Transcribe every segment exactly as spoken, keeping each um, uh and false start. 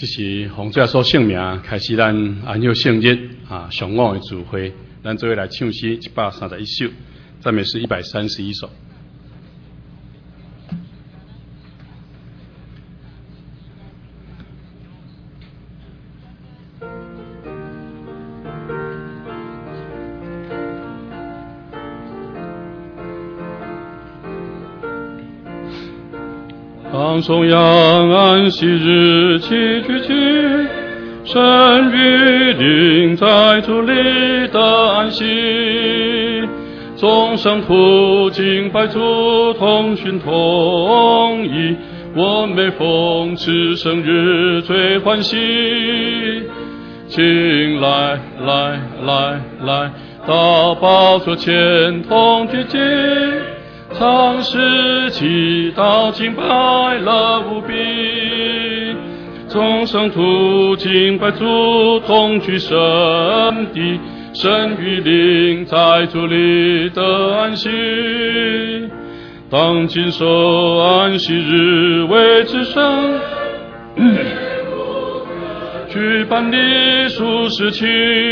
这是奉主所圣名开始咱安息圣日啊上午的聚会，咱做伙来唱诗一百三十一首，赞美诗一百三十一首。当颂扬安息日起举起，神与灵在主里的安息，众圣徒敬拜主，同心同意，我每逢至圣日最欢喜。请来来来来，到宝座前同举起，唱诗祈祷敬拜乐无比，众圣徒敬拜主，同居神的，神与灵在主里的安息。当谨守安息日为至圣，举办礼数事情，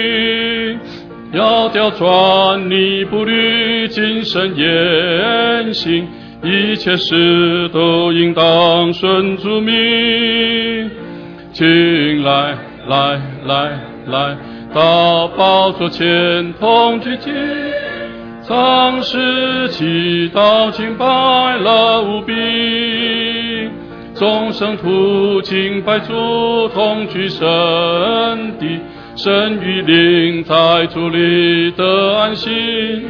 要调转你步履，谨慎言行，一切事都应当顺主命。请来来来来，到宝座前同举起，唱诗祈祷敬拜乐无比，众圣徒敬拜主，同居神的，神与灵在主里的安息。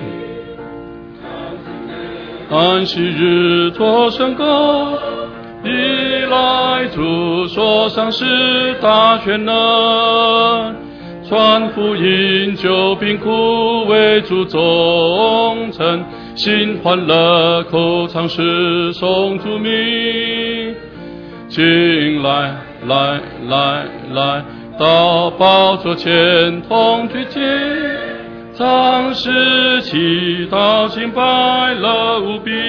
安息日作圣歌，一来主所赏识大全能，传福音救贫苦为主忠诚，心欢乐口唱诗颂主名。请来来来来，到宝座前同举起，唱诗祈祷敬拜乐无比，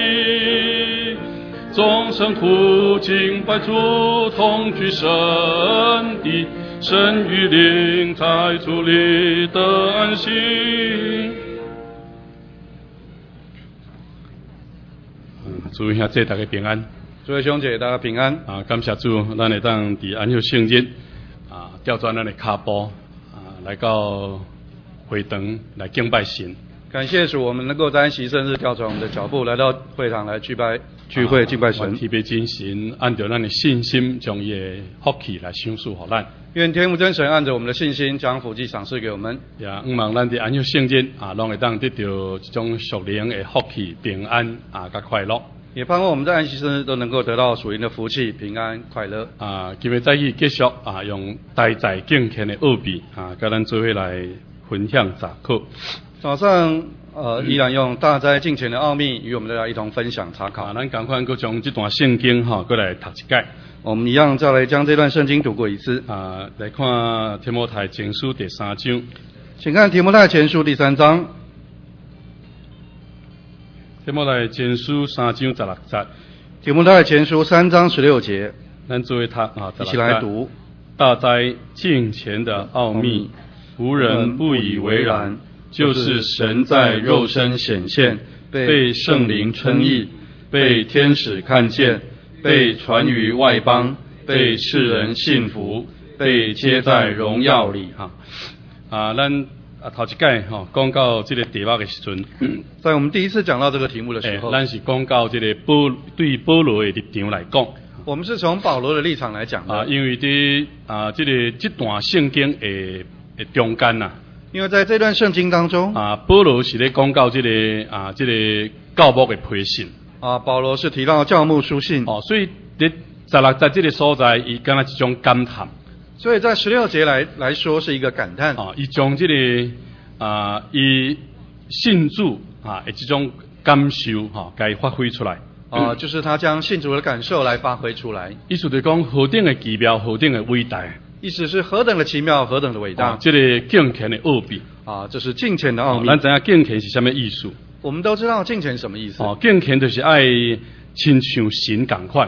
众圣徒敬拜主，同居神的，神与灵在主里的安息。祝一下这大家平安。 诸位兄姐，大家平安啊！感谢主，咱会当伫安息圣日啊，调转咱的脚步啊，来到会堂来敬拜神。 感谢主，我们能够在安息圣日调转我们的脚步，来到会堂来聚拜聚会、啊、敬拜神。 特别真神按照咱的信心，将伊的福气来赏赐予咱。 愿天父真神按照我们的信心，将福气赏赐给我们。 也希望咱伫安息圣日啊，拢会当得到一种属灵的福气、平安啊，甲快乐。 也盼望我们在安息生日都能够得到属灵的福气、平安、快乐。 啊，今日再去继续啊，用大在敬虔的奥秘啊，跟咱做伙来分享查考。 早上呃，依然用大灾敬虔的奥秘与我们大家一同分享查考。 啊，咱赶快搁将这段圣经哈，过来读一解。 我们一样再来将这段圣经读过一次。 啊，来看提摩太前书第三章。 请看提摩太前书第三章。 提摩太前书三章十六节。 提摩太前书三章十六节， 咱做为他啊， 一起来读。 大灾敬虔的奥秘，无人不以为然，就是神在肉身显现，被圣灵称义，被天使看见，被传于外邦，被世人信服，被接在荣耀里哈。啊，咱。啊，头一解吼，讲到这个题目的时阵， 在我们第一次讲到这个题目的时候， 欸、咱是讲到这个保对保罗的立场来讲， 我们是从保罗的立场来讲的。 啊，因为伫啊这个这段圣经的的中间呐、啊， 因为在这段圣经当中， 啊，保罗是咧讲到这个啊这个教牧的批信， 啊，保罗是提到教牧书信， 哦，所以伫十六在这个所在，伊敢若一种感叹。 所以在十六节来来说是一个感叹啊，伊将这个啊，伊信主啊，的这种感受哈，该发挥出来啊、呃，就是他将信主的感受来发挥出来。 意思就讲何等的奇妙，何等的伟大。 意思是何等的奇妙，何等的伟大。 啊、这个敬虔的奥秘啊，这是敬虔的奥秘。 咱知影敬虔是什么意思？ 我们都知道敬虔什么意思。 哦，敬虔就是爱亲像神同款。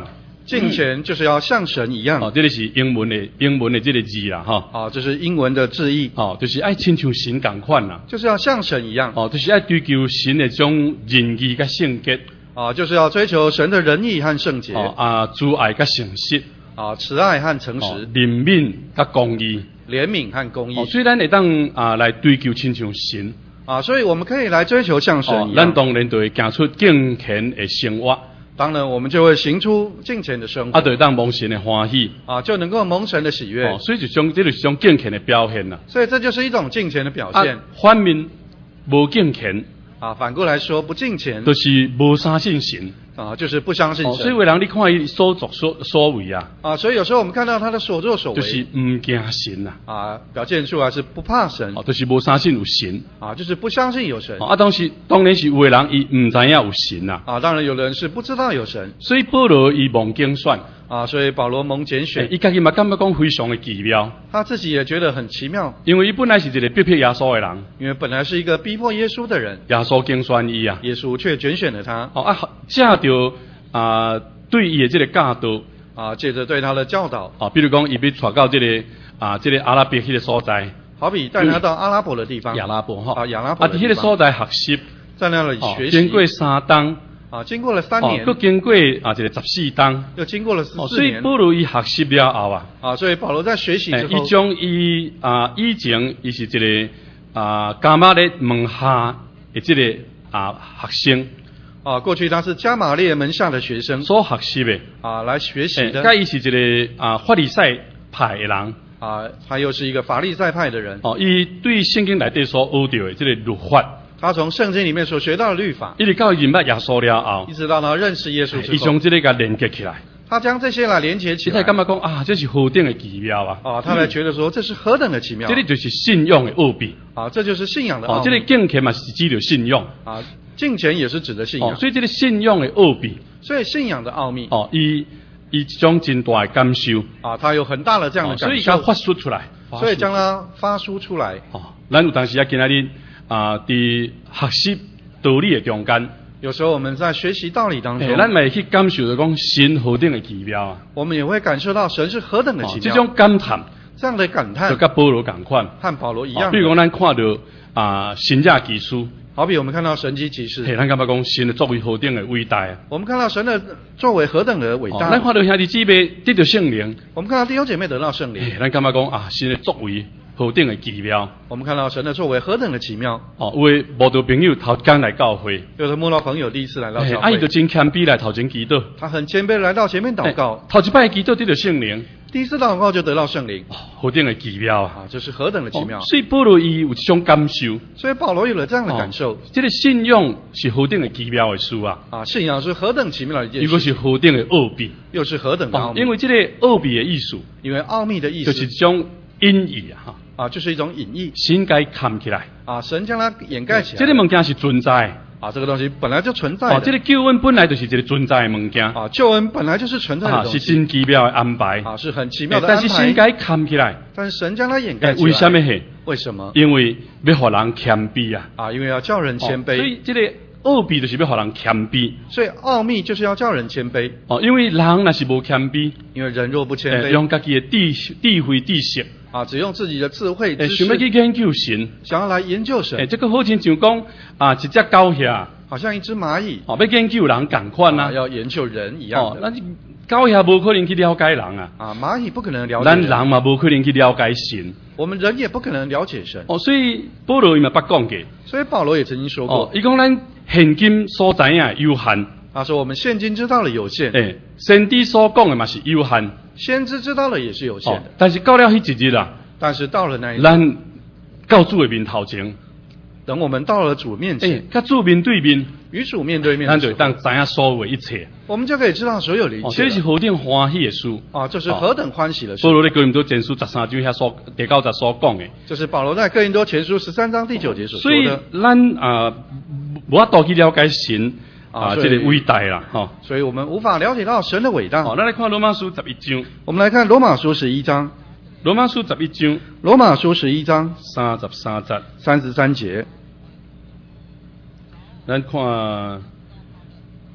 敬虔就是要像神一样。 哦，这个是英文的英文的这个字啦，哈。 啊，这是英文的字义。 哦，就是爱亲像神同款啦。 就是要像神一样。 哦，就是爱追求神的种仁义甲圣洁。 啊，就是要追求神的仁义和圣洁。 哦啊，慈爱甲诚实。 啊，慈爱和诚实。 哦，怜悯甲公义。 怜悯和公义。 哦，所以咱会当啊来追求亲像神。 啊，所以我们可以来追求像神一样。 哦，咱当然就会行出敬虔的生活。 当然，我们就会行出敬虔的生活。 啊，就会当蒙神的欢喜。 啊，就能够蒙神的喜悦。 哦，所以就种这就是种敬虔的表现啦。 所以这就是一种敬虔的表现。 啊，反面无敬虔。 啊，反过来说，不敬虔， 就是无相信神。 啊，就是不相信神。 哦，所以有的人你看伊所作所所为啊。 啊，所以有时候我们看到他的所作所为， 就是唔惊神啊。 啊，表现出来是不怕神。 哦，就是无相信有神。 啊，就是不相信有神。 哦，啊，当时当然是有的人伊唔知影有神啊。 啊，当然有的人是不知道有神。 所以保罗伊蒙拣选。 啊，所以保罗蒙拣选。 伊家己嘛感觉讲非常的奇妙。 他自己也觉得很奇妙。 因为伊本来是一个逼迫耶稣的人。 因为本来是一个逼迫耶稣的人。 耶稣拣选伊啊。 耶稣却拣选了他。 哦啊，借着啊对伊的这个教导。 啊，借着对他的教导。 啊，比如讲伊要带到这个啊这个阿拉伯迄个所在。 好比带他到阿拉伯的地方。 亚拉伯哈。 啊，亚拉伯。 啊，伫迄个所在学习。 在那里学习。 经过三冬。 啊，经过了三年， 哦，又经过啊一个十四冬， 又经过了十四年， 哦，所以保罗伊学习了后啊， 啊，所以保罗在学习之后， 伊将伊啊以前伊是一个啊加马列门下的这个啊学生， 啊，过去他是加马列门下的学生所学习的啊来学习的， 甲伊是一个啊法利赛派的人啊，他又是一个法利赛派的人， 哦，伊对圣经内底所学到的这个律法。 他从圣经里面所学到的律法， 一直到认识耶稣了后， 一直到他认识耶稣之后， 伊将这个给连接起来。 他将这些来连接起来， 他才感觉讲啊，这是何等的奇妙啊！ 啊，他才觉得说这是何等的奇妙。 这里就是信仰的奥秘啊，这就是信仰的奥秘。 哦，这个敬虔嘛是指着信仰啊，敬虔也是指的信仰。 哦，所以这个信仰的奥秘， 所以信仰的奥秘哦，伊伊一种真大的感受啊，他有很大的这样的感受， 所以将发出出来， 所以将它发出出来。 哦，咱有当时啊，今仔日啊，伫学习道理的中间， 有时候我们在学习道理当中， 欸、咱咪去感受到讲神何等的奇妙啊！ 我们也会感受到神是何等的奇妙。 这、哦、种感叹， 这样的感叹， 就跟保罗同款， 和保罗一样。 哦、比如讲，咱看到啊神迹奇事， 好比我们看到神迹奇事， 嘿，咱感觉讲神的作为何等的伟大啊！ 我们看到神的作为何等的伟大。 哦、咱看到兄弟姊妹得到圣灵， 我们看到弟兄姐妹得到圣灵， 嘿，咱感觉讲啊神的作为何等的奇妙。 我们看到神的作为何等的奇妙。 哦，有的慕道朋友头刚来教会， 有的慕道朋友第一次来到教会， 啊，伊就真谦卑来头前祈祷， 他很谦卑来到前面祷告， 头一摆祈祷得到圣灵， 第一次祷告就得到圣灵， 哦，何等的奇妙啊！ 啊，这是何等的奇妙！ 哦、所以保罗伊有一种感受， 所以保罗有了这样的感受。 哦、这个信仰是何等的奇妙的事啊！ 啊，信仰是何等奇妙的一件事， 如果是何等的奥秘， 又是何等的奥秘、 哦。因为这个奥秘的意思， 因为奥秘的意思就是一种隐喻啊， 啊，就是一种隐喻， 神该看起来啊，神将它掩盖起来。 这个物件是存在。 啊，这个东西本来就存在的。 哦，这个救恩本来就是一个存在的物件。 啊，救恩本来就是存在的东西。 啊，是真奇妙的安排。 啊，是很奇妙的安排。 但是神该看起来。 但是神将它掩盖起来。 为什么是？ 为什么？ 因为要让人谦卑啊。 啊，因为要叫人谦卑。 哦、所以这个奥秘就是要让人谦卑。 所以奥秘就是要叫人谦卑。 哦，因为人若是无谦卑， 因为人若不谦卑， 用自己的智智慧知识。 啊，只用自己的智慧知识， 想要去研究神， 想要来研究神。 哎，这个好像就讲啊，一只狗遐， 好像一只蚂蚁， 哦，要研究人同款啊， 要研究人一样的。 哦，那狗遐无可能去了解人啊。 啊，蚂蚁不可能了解人。咱人嘛无可能去了解神。 我们人也不可能了解神。 哦，所以保罗伊嘛捌讲过。 所以保罗也曾经说过， 哦，伊讲咱现今所知影有限。 他说我们现今知道的有限。 哎，先知所讲的嘛是有限。 先知知道的也是有限的。 哦、但是到了迄一日啦。 但是到了那一日， 咱到主的面头前， 等我们到了主面前， 跟、欸、主面对面， 与主面对面， 咱就当知影所有的一切， 我们就可以知道所有的一切。 哦，这是何等欢喜的事啊！这是何等欢喜的事。 保罗在哥林多前书十三章遐所第九节所讲的， 这是保罗在哥林多前书十三章第九节所说的。 所以咱啊，无法度去了解神啊，这个伟大啦，哈、哦。 所以我们无法了解到神的伟大。 好、哦，咱来看罗马书十一章。 我们来看罗马书十一章。 罗马书十一章， 罗马书十一章三十三节， 三十三节。 咱看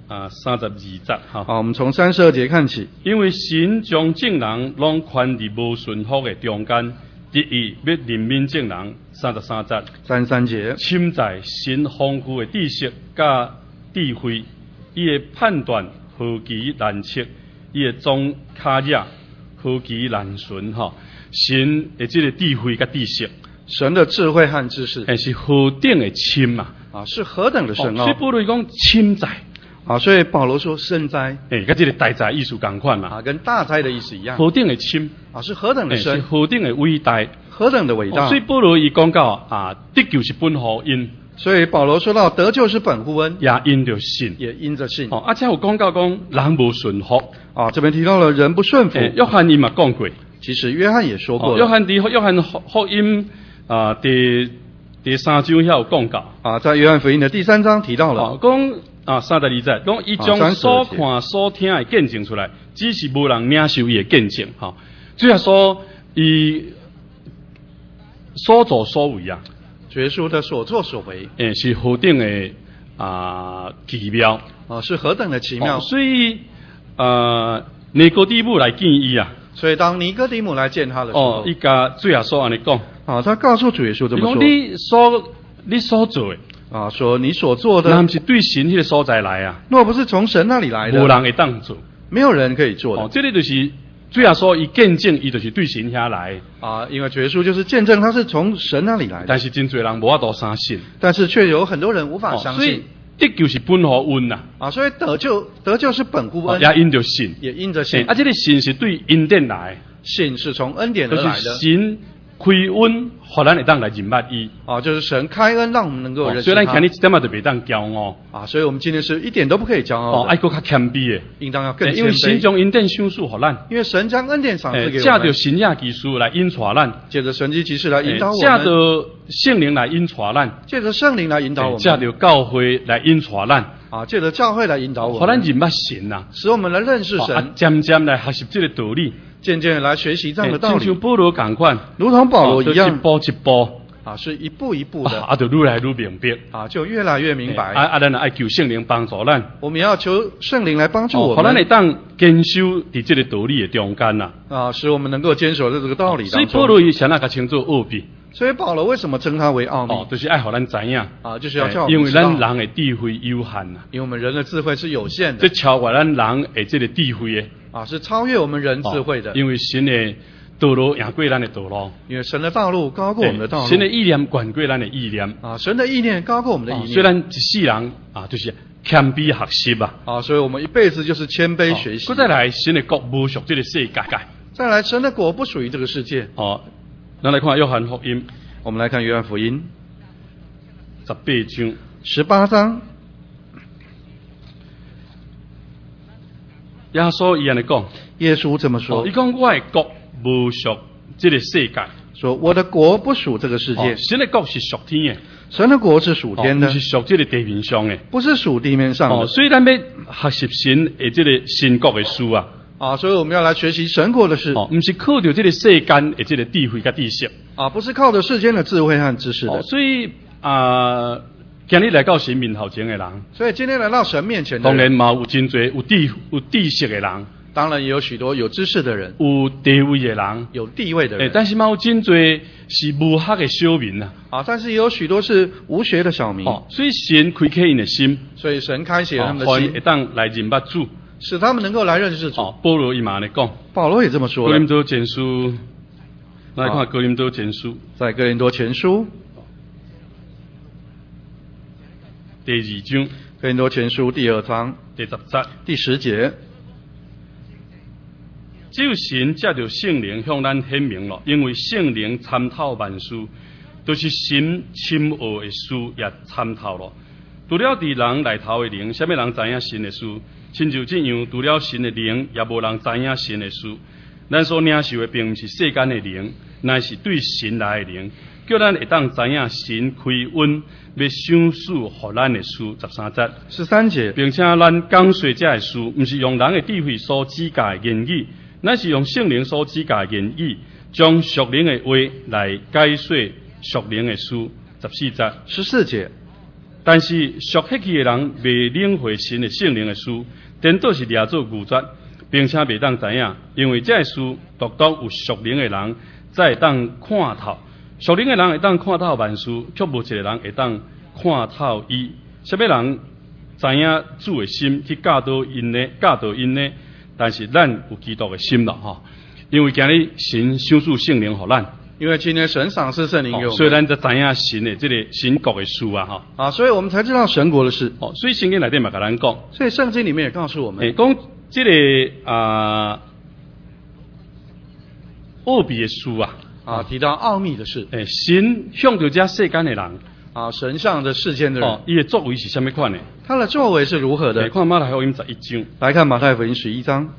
啊三十二节哈。 好，我们从三十二节看起。 因为神将正人拢圈伫无顺服的中间，第一要任命正人，三十三节。 三十三节。 深在神丰富的知识甲智慧，伊的判断何其难测，伊的总卡野何其难寻哈。神的这个智慧甲知识， 神的智慧和知识， 还是何等的深嘛？ 啊，是何等的深奥。 所以保罗讲深在。 啊，所以保罗说深哉， 诶，跟这个大哉意思同款嘛， 啊，跟大哉的意思一样。 何等的深， 啊，是何等的深， 是何等的伟大， 何等的伟大。 哦、所以保罗伊讲到啊，得救是本乎因， 所以保罗说到得救是本乎恩， 也因着信， 也因着信。 哦，而且有讲到讲人无顺服， 啊，这边提到了人不顺服。 约翰伊嘛讲过， 其实约翰也说过了。 约翰伫约翰福音啊第第三章遐有讲到， 啊，在约翰福音的第三章提到了， 讲、哦。啊，三十二节，讲伊将所看所听的见证出来，只是无人领受伊的见证，哈、哦。最后说伊所作所为啊， 耶稣的所作所为， 诶，是何等的啊奇妙啊，是何等的奇妙。 哦、所以啊，尼哥底母来见伊啊， 所以当尼哥底母来见他的时候， 哦，伊甲最后说安尼讲， 啊，他告诉主耶稣这么说， 你所你所做的。 啊，说你所做的， 那是对神迄个所在来啊， 若不是从神那里来的， 无人会当做， 没有人可以做的。 哦，这里就是最后说伊见证，伊就是对神遐来啊，因为耶稣就是见证他是从神那里来的。 但是真侪人无法度相信， 但是却有很多人无法相信。 哦、所以得救是本乎恩呐， 啊，所以得救得救是本乎恩， 也、哦、因着信， 也因着信。 啊，这个信是对恩典来， 信是从恩典而来的。 就是神开恩，互咱会当来认捌伊。 啊，就是神开恩，让我们能够认识他。 所以咱今日一点仔都袂当骄傲。 啊，所以我们今天是一点都不可以骄傲的。 哦，爱搁较谦卑的， 应当要更谦卑。 因为神将恩典赏赐互咱， 因为神将恩典赏赐给我们。 借着神迹奇事来引带咱， 借着神迹奇事来引导我们。 借着圣灵来引带咱， 借着圣灵来引导我们。 借着教会来引带咱。 啊，借着教会来引导我们， 互咱认捌神呐， 使我们来认识神， 啊，渐渐来学习这个道理， 渐渐来学习这样的道理， 就像保罗同款， 如同保罗一样， 一步一步， 啊，是一步一步的， 啊，就愈来愈明白， 啊，就越来越明白。 啊啊，咱爱求圣灵帮助咱， 我们要求圣灵来帮助我们， 互咱会当坚守伫这个道理的中间呐， 啊，使我们能够坚守在这个道理当中。 所以保罗伊想那个称作奥秘。 所以保罗为什么称它为奥秘？ 哦，就是爱互咱知影啊，就是要叫我们因为咱人的智慧有限呐， 因为我们人的智慧是有限的， 这超越咱人的这个智慧的啊，是超越我们人智慧的。 哦、因为神的道路赢过咱的道路， 因为神的道路高过我们的道路， 神的意念高过咱的意念啊，神的意念高过我们的意念。 哦、虽然一世人啊，就是谦卑学习啊， 啊，所以我们一辈子就是谦卑学习。 哦、再来，神的国无属这个世界， 再来，神的国不属于这个世界。 哦，咱来看约翰福音。 我们来看约翰福音十八章， 十八章， 耶稣伊安尼讲， 耶稣这么说， 伊讲我的国无属这个世界， 说我的国不属这个世界。 神的国是属天的， 神的国是属天的， 不是属这个地面上的， 不是属地面上的。 哦，所以咱要学习神的这个神国的事啊。 啊，所以我们要来学习神国的事。 哦，不是靠着这个世间的这个智慧跟知识。 啊，不是靠着世间的智慧和知识的。 哦、所以啊、呃，今日来到神面头前的人， 所以今天来到神面前的人，当然嘛有真多有知有知识的人， 当然也有许多有知识的人， 有地位的人， 有地位的人。 但是嘛有真多是无学的小民啊。 啊，但是也有许多是无学的小民。 哦，所以神开启因的心， 所以神开启了他们的心， 会当来认捌主。 使他们能够来认识主。 哦，保罗伊嘛来讲， 保罗也这么说了。 哥林多前书，来看哥林多前书， 在哥林多前书第二章， 哥林多前书第二章第十节， 第十节， 只有神借着圣灵向咱显明了，因为圣灵参透万事，都、就是神深奥的事也参透了。除了伫人内头的灵，什么人知影神的事？亲像这样，除了神的灵，也无人知影神的事。咱所领受的并不是世间的灵，乃是对神来的灵，叫咱会当知影神开恩要赏赐予咱的事。十三节， 十三节， 并且咱讲说这的事，不是用人的智慧所指教的言语，乃是用圣灵所指教的言语，将属灵的话来解说属灵的事。十四节。 十四节， 但是属血气的人未领会神的圣灵的事，颠倒是掠做愚拙，并且未当知影，因为这事独独有属灵的人才会当看透。属灵的人会当看透万事，却无一个人会当看透伊。什么人知影主的心去教导因呢？教导因呢？但是咱有基督的心了哈，因为今日神赏赐圣灵给咱。 因为今天神赏赐圣灵给我们， 所以咱就知影神的这个神国的事啊，哈啊，所以我们才知道神国的事。 哦，所以圣经内底嘛，甲咱讲， 所以圣经里面也告诉我们， 诶，讲这个啊奥秘的事啊， 啊，提到奥秘的事， 诶，神向着这世间的人啊，神向着世间的人， 哦，伊的作为是什么款的？ 他的作为是如何的？ 看马太福音十一章， 来看马太福音十一章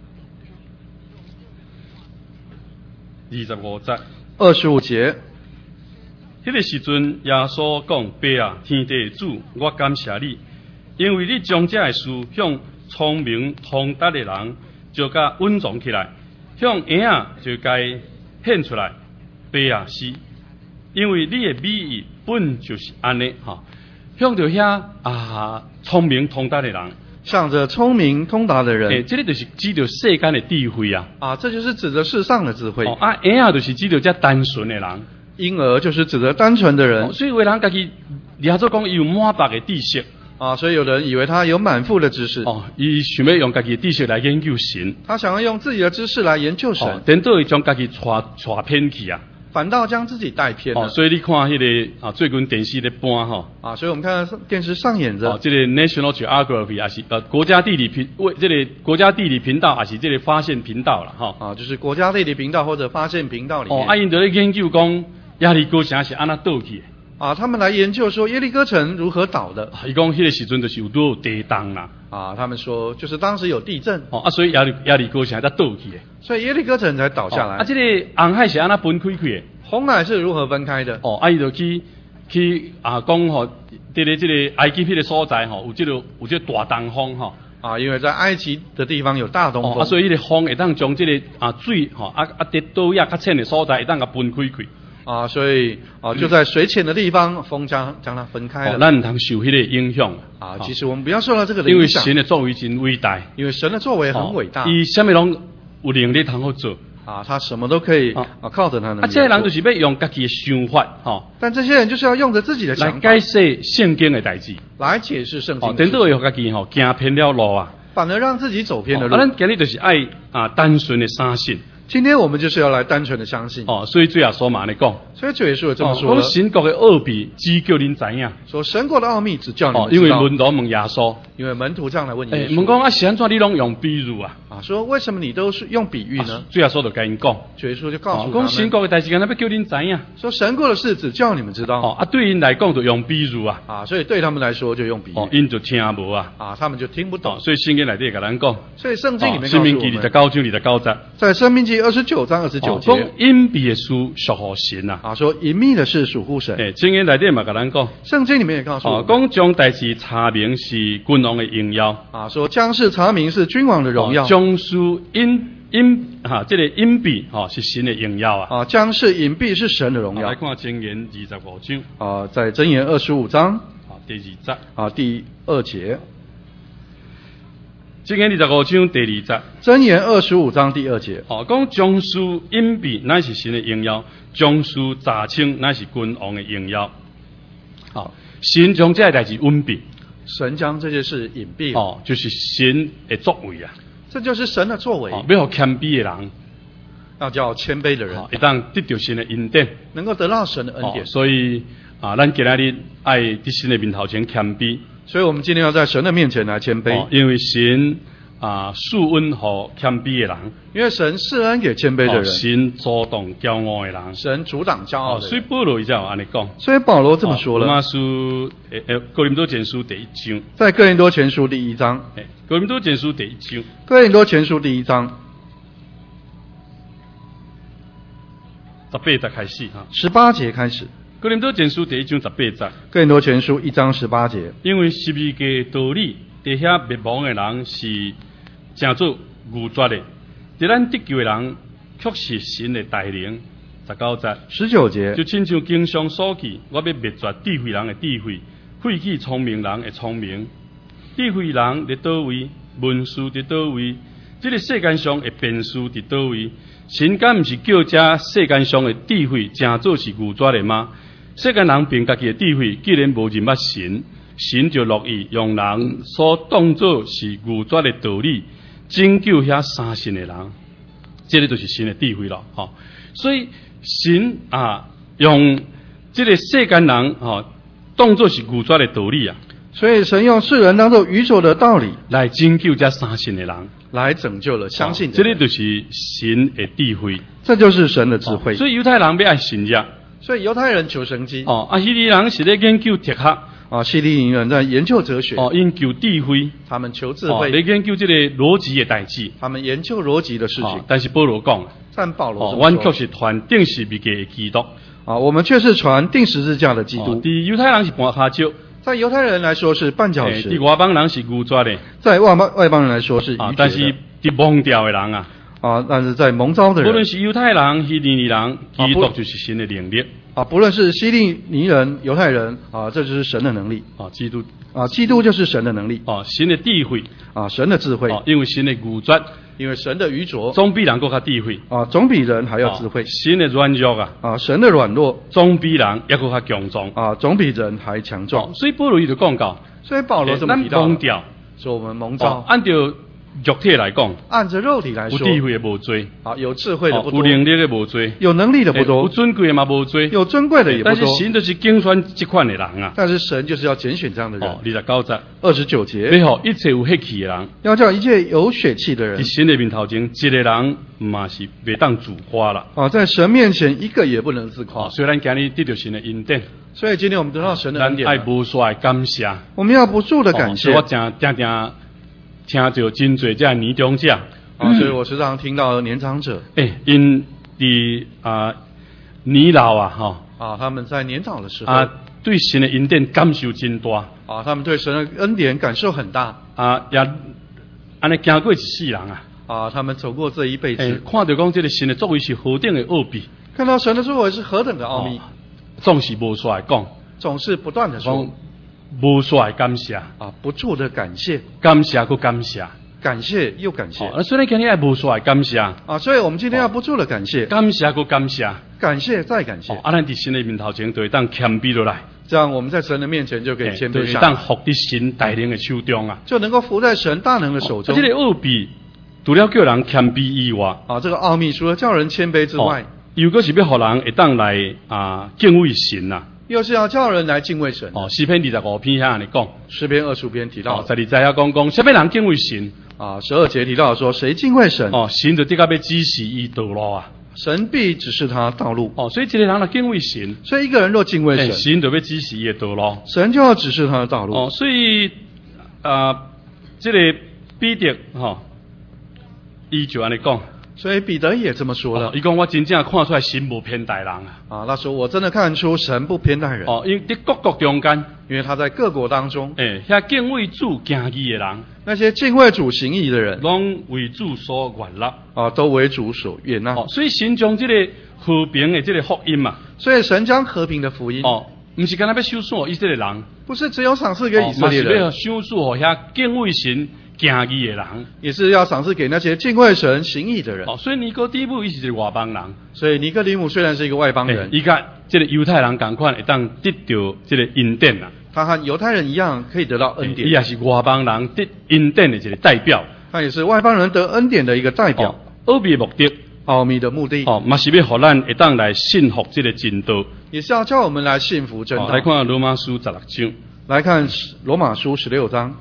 二十五节。 二十五节， 迄个时阵，耶稣讲：“爸啊，天地的主，我感谢你，因为你将这个事向聪明通达的人就甲稳重起来，向婴仔就该显出来。爸啊，是，因为你的美意本就是安尼哈，向着遐啊聪明通达的人。” 向着聪明通达的人， 诶，这个就是指着世间的智慧啊！ 啊，这就是指着世上的智慧。 哦，啊，婴仔就是指着这单纯的人， 婴儿就是指着单纯的人。 哦、所以有人家己掠做讲，伊有满腹的知识啊，所以有的人以为他有满腹的知识。 哦，伊想要用家己的知识来研究神， 他想要用自己的知识来研究神， 哦，等到伊将家己带带偏去啊。 反倒将自己带偏了。 哦，所以你看迄、那个啊，最近电视咧播吼。 啊，所以我们看到电视上演着。 哦，这个 National Geography 也是呃国家地理频为这个国家地理频道也是这个发现频道了哈。 啊，就是国家地理频道或者发现频道里面。 哦，啊，因在咧研究讲耶利哥城是安那倒去的。 啊，他们来研究说耶利哥城如何倒的。 伊讲迄个时阵就是有多地动啦。 啊，他们说就是当时有地震。 哦，啊，所以耶利耶利哥城才倒去的。 所以耶利哥城才倒下来。 哦、啊，这个红海是安那分开开的。 红海是如何分开的？ 哦，啊，伊就去去啊讲吼，这个这个埃及迄个所在吼，有这个有这个大东风吼。 啊，因为在埃及的地方有大东风， 哦、啊，所以迄个风会当将这个啊水吼啊啊跌倒呀较浅的所在，会当甲分开开。 啊，所以啊就在水浅的地方，风将将它分开了。 哦，咱唔通受迄个影响。 啊，其实我们不要受到这个的影响。 因为神的作为真伟大。 因为神的作为很伟大。 伊什么拢有能力通好做。 啊，他什么都可以啊，靠着他能力。 啊，这些人就是要用家己的想法，吼、哦。 但这些人就是要用着自己的想法来解释圣经的代志， 来解释圣经。 哦，等到会家己吼行偏了路啊， 反而让自己走偏了路。 啊，咱今日就是爱啊单纯的相信。 今天我们就是要来单纯的相信。 哦，所以主耶稣嘛安尼讲。 所以主耶稣也这么说了。 讲、哦、神国的奥秘，只叫恁知影。 说神国的奥秘只叫你们知道。哦，因为门徒问耶稣。 因为门徒这样来问耶稣。 欸、问讲啊，是安怎你拢用比喻啊？ 啊，说为什么你都是用比喻呢？ 主耶稣就跟因讲。 主耶稣就告诉他们。 讲、哦、神国的代志，敢若要叫恁知影。 说神国的事只叫你们知道。 哦，啊，对因来讲就用比喻啊。 啊，所以对他们来说就用比喻。 哦，因就听无啊。 啊，他们就听不懂。 哦、所以圣经内底甲咱讲。 所以圣经里面告诉我们。申命记二十九章二十九节。 在申命记二十九章二十九节。 讲隐秘的事属乎神啊。 啊，说隐秘的事属乎神。 诶，圣经内底嘛甲咱讲。 圣经里面也告诉我们。 哦，讲将代志查明是君王的荣耀。 啊，说将事查明是君王的荣耀。 将事隐隐哈，这个隐蔽哈是神的荣耀啊。 啊，将事隐蔽是神的荣耀。 来看箴言二十五章。 啊，在箴言二十五章。 啊，第二节。 啊，第二节。 箴言二十五章第二節， 箴言二十五章第二節， 哦，講將事隱蔽乃是神的榮耀，將事查清乃是君王的榮耀。好，神將這個代志隱蔽， 神將這件事隱蔽， 哦，就是神的作為啊， 這就是神的作為。 哦，要給謙卑的人， 要叫謙卑的人， 一旦得到神的恩典， 能夠得到神的恩典。 哦、所以啊，咱今日愛喺神的面頭前謙卑。 所以我們今天要在神的面前來謙卑， 哦、因為神啊賜恩給謙卑的人， 因為神賜恩給謙卑的人， 哦、神阻擋驕傲的人， 神阻擋驕傲的人。 哦、所以保羅伊才有安尼講， 所以保羅這麼說了。 羅馬書誒誒哥林多前書第一章， 在哥林多前書第一章， 誒哥林多前書第一章， 哥林多前書第一章十八節開始哈， 十八節開始。 哥林多前書第一章十八節， 哥林多前書一章十八節， 因為十字架道理，佇遐滅亡的人是正做愚拙的，佇咱得救的人卻是神的大能。十九節， 十九節， 就親像經上所記，我要滅絕智慧人的智慧， 慧气聪明人会聪明，智慧人伫倒位，文书伫倒位，这个世间上的变数伫倒位？神敢毋是叫这世间上的智慧真做是愚拙的吗？世间人凭家己的智慧，既然无认捌神，神就乐意用人所当作是愚拙的道理，拯救遐相信的人。这个就是神的智慧咯，吼！所以神啊，用这个世间人吼当作是愚拙的道理啊。 所以神用世人当作愚拙的道理来拯救这相信的人， 来拯救了相信的人。 这个就是神的智慧， 这就是神的智慧。 哦、所以犹太人要爱神迹， 所以犹太人求神迹。 哦，啊，希利人是在研究哲学， 啊，希利尼人在研究哲学。 哦，研究智慧， 他们求智慧， 来、哦、研究这个逻辑的代志。 他们研究逻辑的事情。 哦、但是保罗讲， 但保罗哦，阮却是传定十字架的基督。 啊，我们却是传定十字架的基督。 伫、哦、犹太人是半下石。 在犹太人来说是绊脚石， 伫外邦人是愚拙的； 在外邦外邦人来说是愚拙的。 啊，但是伫蒙召的人啊， 啊，但是在蒙召的人， 无论是犹太人、希利尼人，基督就是神的能力。 啊，不论是希利尼人、犹太人，啊，这就是神的能力。 啊，基督啊，基督就是神的能力。 啊，神的智慧。 啊，神的智慧。 啊，因为神的愚拙。 因为神的愚拙总比人更加智慧啊，总比人还要智慧。 哦、神的软弱啊， 啊，神的软弱总比人也更加强壮啊，总比人还强壮。 哦、所以保罗就讲到， 所以保罗这么提到， 蒙召， 说我们蒙召， 哦、按照肉体来讲， 按照肉体来说， 有智慧的无多啊，有智慧的不多， 哦、有能力的无多， 有能力的不多， 有尊贵的嘛无多， 有尊贵的也不多。 但是神就是拣选这款的人啊， 但是神就是要拣选这样的人。 哦，二十九节， 二十九节， 要互一切有血气的人， 要叫一切有血气的人， 在神的面头前，一个人嘛是袂当自夸啦。 啊，在神面前一个也不能自夸。 哦、所以咱今日得到神的恩典。 所以今天我们得到神的恩典， 咱爱无衰感谢， 我们要不住的感谢。 哦、所以我常常常听到真侪这年长者， 啊，所以我时常听到年长者， 诶、欸，因伫啊年老啊，哈， 啊，他们在年老的时候， 啊，对神的恩典感受真大， 啊，他们对神的恩典感受很大， 啊，也安尼行过一世人啊， 啊，他们走过这一辈子， 欸、看到讲这个神的作为是何等的奥秘， 看到神的作为是何等的奥秘， 哦、总是无衰讲， 总是不断的说。 无衰感谢啊，不住的感谢， 感谢又感谢， 感谢又感谢。 哦，所以今天爱无衰感谢啊，所以我们今天要不住的感谢， 感谢又感谢， 感谢再感谢。 啊，咱伫神的面头前就会当谦卑落来， 这样我们在神的面前就可以谦卑下来， 当服伫神带领的手中啊， 就能够服在神大能的手中。 啊，这个奥秘除了叫人谦卑以外， 啊，这个奥秘除了叫人谦卑之外， 哦、又个是要互人会当来啊敬畏神呐。 又是要叫人来敬畏神。 哦，诗篇二十五篇遐尼讲， 诗篇二十五篇提到， 哦，十二节遐讲讲，什么人敬畏神？ 啊，十二节提到说，谁敬畏神？ 哦，神就即刻要指示伊道路啊。 神必指示他道路。 哦，所以一个人若敬畏神， 所以一个人若敬畏神， 神就要指示伊的道路。 神就要指示他的道路。 哦，所以啊，这个彼得哈，伊就安尼讲。 所以彼得也这么说了， 伊、哦、讲我真正看出来神不偏待人啊！ 啊，他说我真的看出神不偏待人。 哦，因为在各国中间， 因为他在各国当中， 诶、欸，遐敬畏主行义的人， 那些敬畏主行义的人， 拢为主所悦纳， 啊，都为主所悦纳。 哦，所以神将这个和平的这个福音嘛， 所以神将和平的福音， 哦，不是干那要赏赐以色列人， 不是只有赏赐给以色列人， 哦、是要赏赐给遐敬畏神。行义的人， 也是要赏赐给那些敬畏神行义的人。 哦，所以尼哥底母伊是一个外邦人， 所以尼哥底母虽然是一个外邦人， 伊甲这个犹太人同款，会当得到这个恩典啊。 他和犹太人一样，可以得到恩典。 伊也是外邦人得恩典的一个代表。 他也是外邦人得恩典的一个代表。 奥秘的目的， 奥秘的目的， 哦，嘛是要互咱会当来信服这个真道， 也是要叫我们来信服真道。 哦、来看罗马书十六章， 来看罗马书十六章。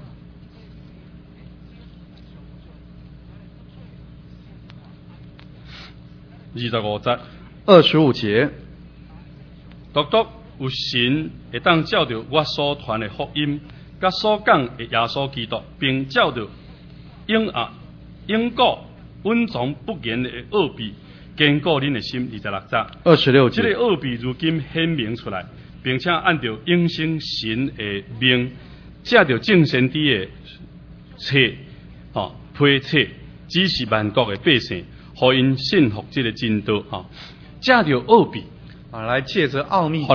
二十五节， 二十五节， 独独有神会当照着我所传的福音，甲所讲的耶稣基督，并照着永啊永固稳重不言的奥秘，坚固恁的心。二十六节， 二十六节， 这个奥秘如今显明出来，并且按照永生神的命，借着正先知的册，哦批册，指示万国的百姓。互因信服这个真道，哈，借着奥秘啊，来借着奥秘， 互人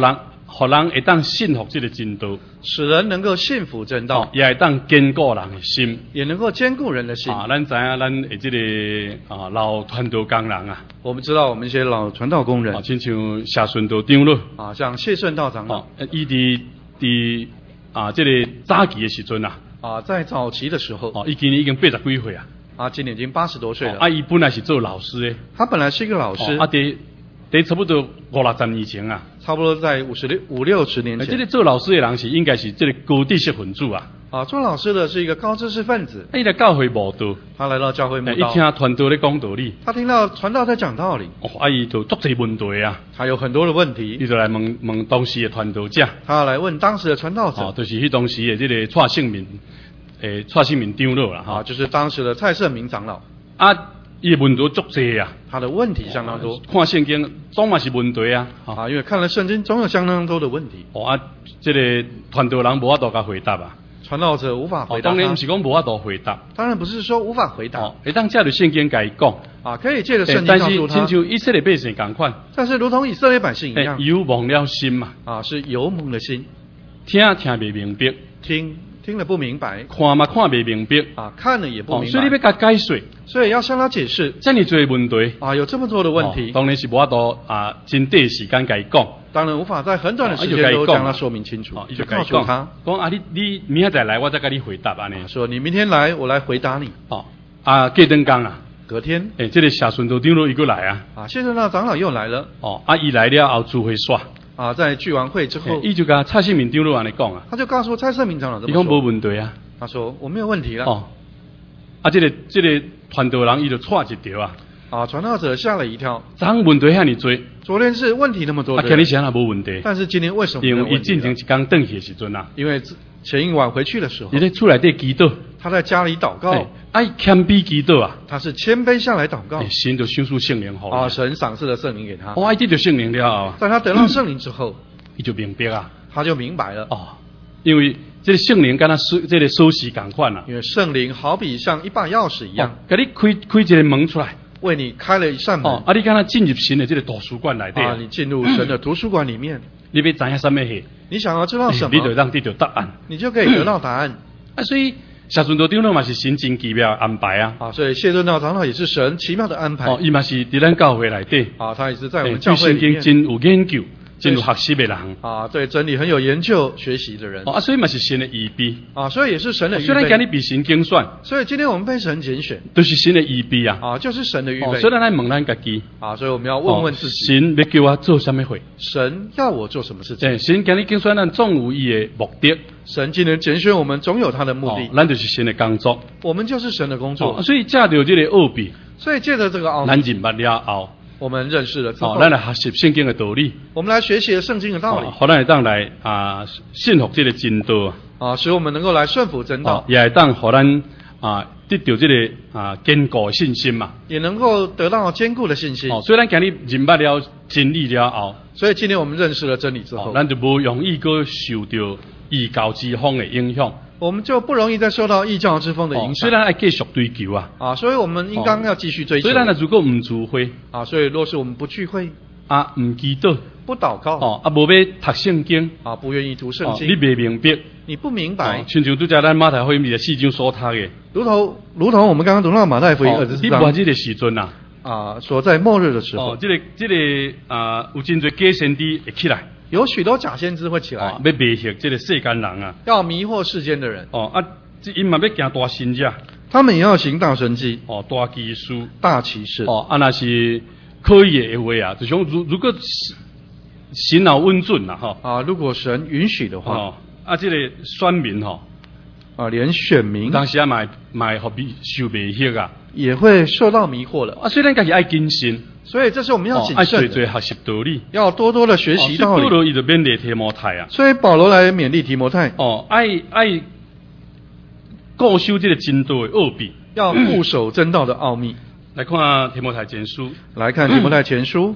互人会当信服这个真道， 使人能够信服真道， 也会当坚固人的心。 也能够兼顾人的心。 啊，咱知影咱的这个啊老传道工人啊， 我们知道我们一些老传道工人啊，亲像谢顺道长老， 啊，像谢顺道长老啊，伊伫伫啊这个早期的时阵啊， 啊，在早期的时候哦，伊今年已经八十几岁啊， 啊，今年已经八十多岁了。 啊，伊本来是做老师的， 他本来是一个老师， 啊，伫伫差不多五六十年前啊， 差不多在五十六五六十年前。 这个做老师的人是应该是这个高知识分子啊。 啊，做老师的是一个高知识分子。 伊来教会慕道， 他来到教会慕伊道， 听传道咧讲道理， 他听到传道在讲道理， 哦，啊，伊就足侪问题啊， 他有很多的问题， 伊就来问问当时的传道者， 他来问当时的传道者， 哦，就是迄当时的这个蔡姓民，诶，蔡姓民长老啦，哈、 啊，就是当时的蔡圣明长老， 啊，伊的问题足侪啊， 他的问题相当多。 看圣经总嘛是问题啊， 啊，因为看了圣经，总有相当多的问题。 哦啊，这个传道人无法度甲回答啊。 传道者无法回答他。 当然不是讲无法度回答， 当然不是说无法回答。 哦，会当借着圣经甲伊讲， 啊，可以借着圣经但是告诉他。 亲像以色列百姓共款， 但是如同以色列百姓一样， 有忘了心嘛， 啊，是油蒙的心， 听听袂明白， 听听了不明白， 看嘛看袂明白， 啊，看了也不哦， 明白。 所以你要甲解说， 所以要向他解释。 这么多问题， 啊，有这么多的问题， 哦、当然是无法度啊，真短时间甲伊讲。 当然无法在很短的时间都将他说明清楚， 哦， 就告诉他， 讲啊，你你明仔再来，我再甲你回答安尼。 说你明天来，我来回答你。 哦，啊，过灯工啊， 隔天， 诶，这个谢顺道长老伊过来啊。 啊，谢顺道长老又来了。 哦，啊，伊来了后聚会煞。 啊，在聚完会之后， 伊就甲蔡姓民长老安尼讲啊。 他就告诉蔡圣明长老这么说。伊讲无问题啊。 他说我没有问题了。 哦，啊，这个这个传道人伊就错一条啊。 啊，传道者吓了一跳。 昨问题遐尼多， 昨天是问题那么多的， 啊，今日想也无问题。 但是今天为什么没有问题？ 因为伊进前一天转去的时阵啊， 因为前一晚回去的时候， 伊在厝内底祈祷， 他在家里祷告， 爱谦卑祈祷啊， 他是谦卑下来祷告， 神就赏赐圣灵互啊，神赏赐了圣灵给他， 哦，爱得到圣灵了后， 在他得到圣灵之后， 伊就明白啊， 他就明白了， 哦，因为这个圣灵跟他锁这个锁匙共款啊， 因为圣灵好比像一把钥匙一样， 给、哦、你开开一个门出来。 为你开了一扇门， 哦，啊！你刚才进入神的这个图书馆内底啊，你进入神的图书馆里面， 你要知影什么事？ 你想要知道什么？ 你就让得到答案， 你就可以得到答案。 啊，所以谢顺道长老嘛是神真奇妙安排啊。 啊，所以谢顺道长老也是神奇妙的安排。 哦，伊嘛是伫咱教会内底。 啊，他也是在我们教会里面。 对圣经真有研究。真有学习的人啊，对真理很有研究、学习的人哦啊，所以嘛是神的预备啊，所以也是神的预备。 虽然今日被神拣选， 所以今天我们被神拣选， 都是神的预备啊啊，就是神的预备。 哦、所以咱来问咱家己啊，所以我们要问问自己， 神要叫我做什么事？ 神要我做什么事情？ 神今日拣选咱总有伊的目的。 神今天拣选我们，总有他的目的。 咱、哦、就是神的工作， 我们就是神的工作。 哦、所以借着这个奥秘， 所以借着这个奥秘， 咱认捌了后。 我们认识了之后， 咱、哦、来学习圣经的道理。 我们来学习圣经的道理， 好、哦，咱会当来啊信服这个真道啊，使我们能够来顺服真道， 哦、也会当互咱啊得到这个啊坚固的信心嘛， 也能够得到坚固的信心。 哦，所以咱今日认捌了真理了后， 所以今天我们认识了真理之后， 哦、咱就无容易个受到异教之风的影响。 我们就不容易再受到异教之风的影响。 哦、虽然要继续追求啊， 啊，所以我们应当要继续追求。 所以咱如果唔聚会， 啊，所以若是我们不聚会， 啊，唔祈祷， 不祷告， 哦，啊，无要读圣经， 啊，不愿意讀聖經， 哦、你未明白， 你不明白， 親像拄則咱馬太福音嘅四章所讀嘅， 如同如同我們剛剛讀到馬太福音二十四章， 你末日嘅時陣啊， 啊，所在末日嘅時候， 哦，這個這個啊，有真多假先知會起來。 有許多假先知會起來， 哦、要迷惑這個世間人啊， 要迷惑世間的人。 哦啊，因嘛要行大神跡， 他們也要行大神跡， 哦，大奇事， 大奇事。 哦，啊那是可以嘅話啊，就像如如果神有允准啦，哈、 哦，啊，如果神允許的話， 哦，啊，這個選民吼， 啊，連選民當時啊，買買互比受迷惑啊， 也會受到迷惑了。 啊，所以咱家己愛謹慎。 所以這是我們要謹慎的， 愛多多學習道理， 要多多的學習道理。 保羅伊就勉勵提摩太啊， 所以保羅來勉勵提摩太， 哦，愛愛固守這個真道的奧秘， 要固守真道的奧秘。 來看提摩太前書， 來看提摩太前書，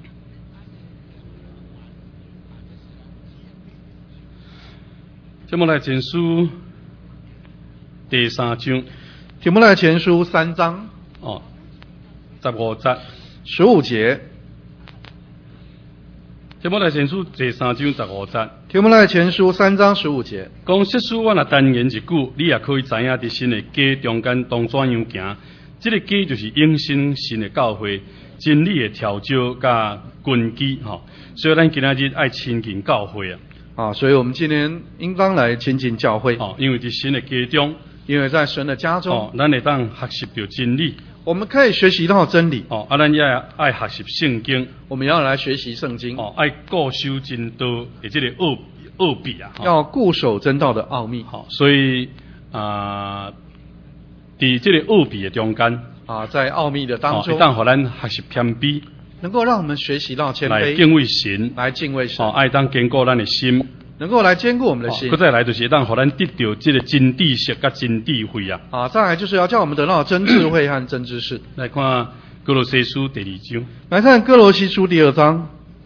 提摩太前書第三章， 提摩太前書三章， 哦，十五節。 十五節， 提摩太前书第三章十五节， 提摩太前书三章十五节， 讲即使我若单言一句，你也可以知影伫神的家中间当怎样行。这个家就是永生神的教会，真理的调教甲根基吼。所以咱今仔日爱亲近教会啊。 啊，所以我们今天应当来亲近教会， 哦，因为伫神的家中， 因为在神的家中， 哦，咱会当学习到真理。 我们可以学习到真理。 哦，啊，咱也爱学习圣经。 我们要来学习圣经。 哦，爱固守真道的这个奥奥秘啊。 要固守真道的奥秘。 好，所以啊，伫、呃、这个奥秘的中间啊，在奥秘的当中， 会当互咱学习谦卑， 能够让我们学习到谦卑， 来敬畏神， 来敬畏神。 哦，爱当坚固咱的心。 能够来坚固我们的心， 哦、再来就是让互咱得到这个真知识甲真智慧啊！ 啊，再来就是要叫我们得到真智慧和真知识。 来看哥罗西书第二章， 来看哥罗西书第二章，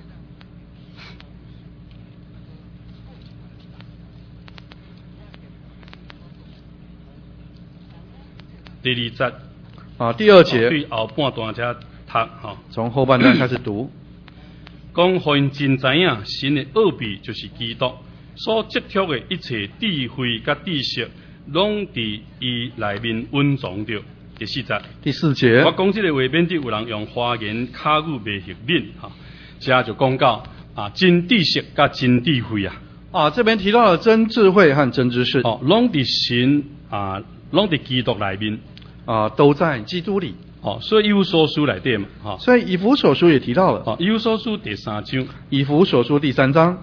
第二节啊，第二节， 对后半段才读哈， 从后半段开始读。 讲互因真知影神的奥秘就是基督所接触的一切智慧甲知识，拢伫伊内面蕴藏着。第四节， 第四节， 我讲这个话免得有人用花言巧语袂熟练哈，这就讲到啊真知识甲真智慧啊。 啊，这边提到了真智慧和真知识， 哦，拢伫神啊，拢伫基督内面啊，都在基督里。 哦，所以以弗所书内底嘛，哈， 所以以弗所书也提到了。 哦，以弗所书第三章， 以弗所书第三章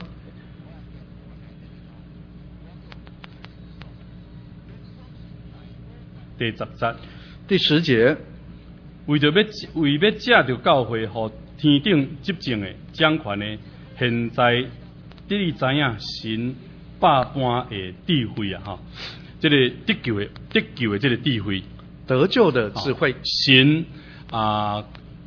第十节， 第十节， 为着要为要借着教会，互天顶执政的掌权的，现在得你知影神百般的智慧啊，哈，这个得救的得救的这个智慧。 得救的智慧， 神啊，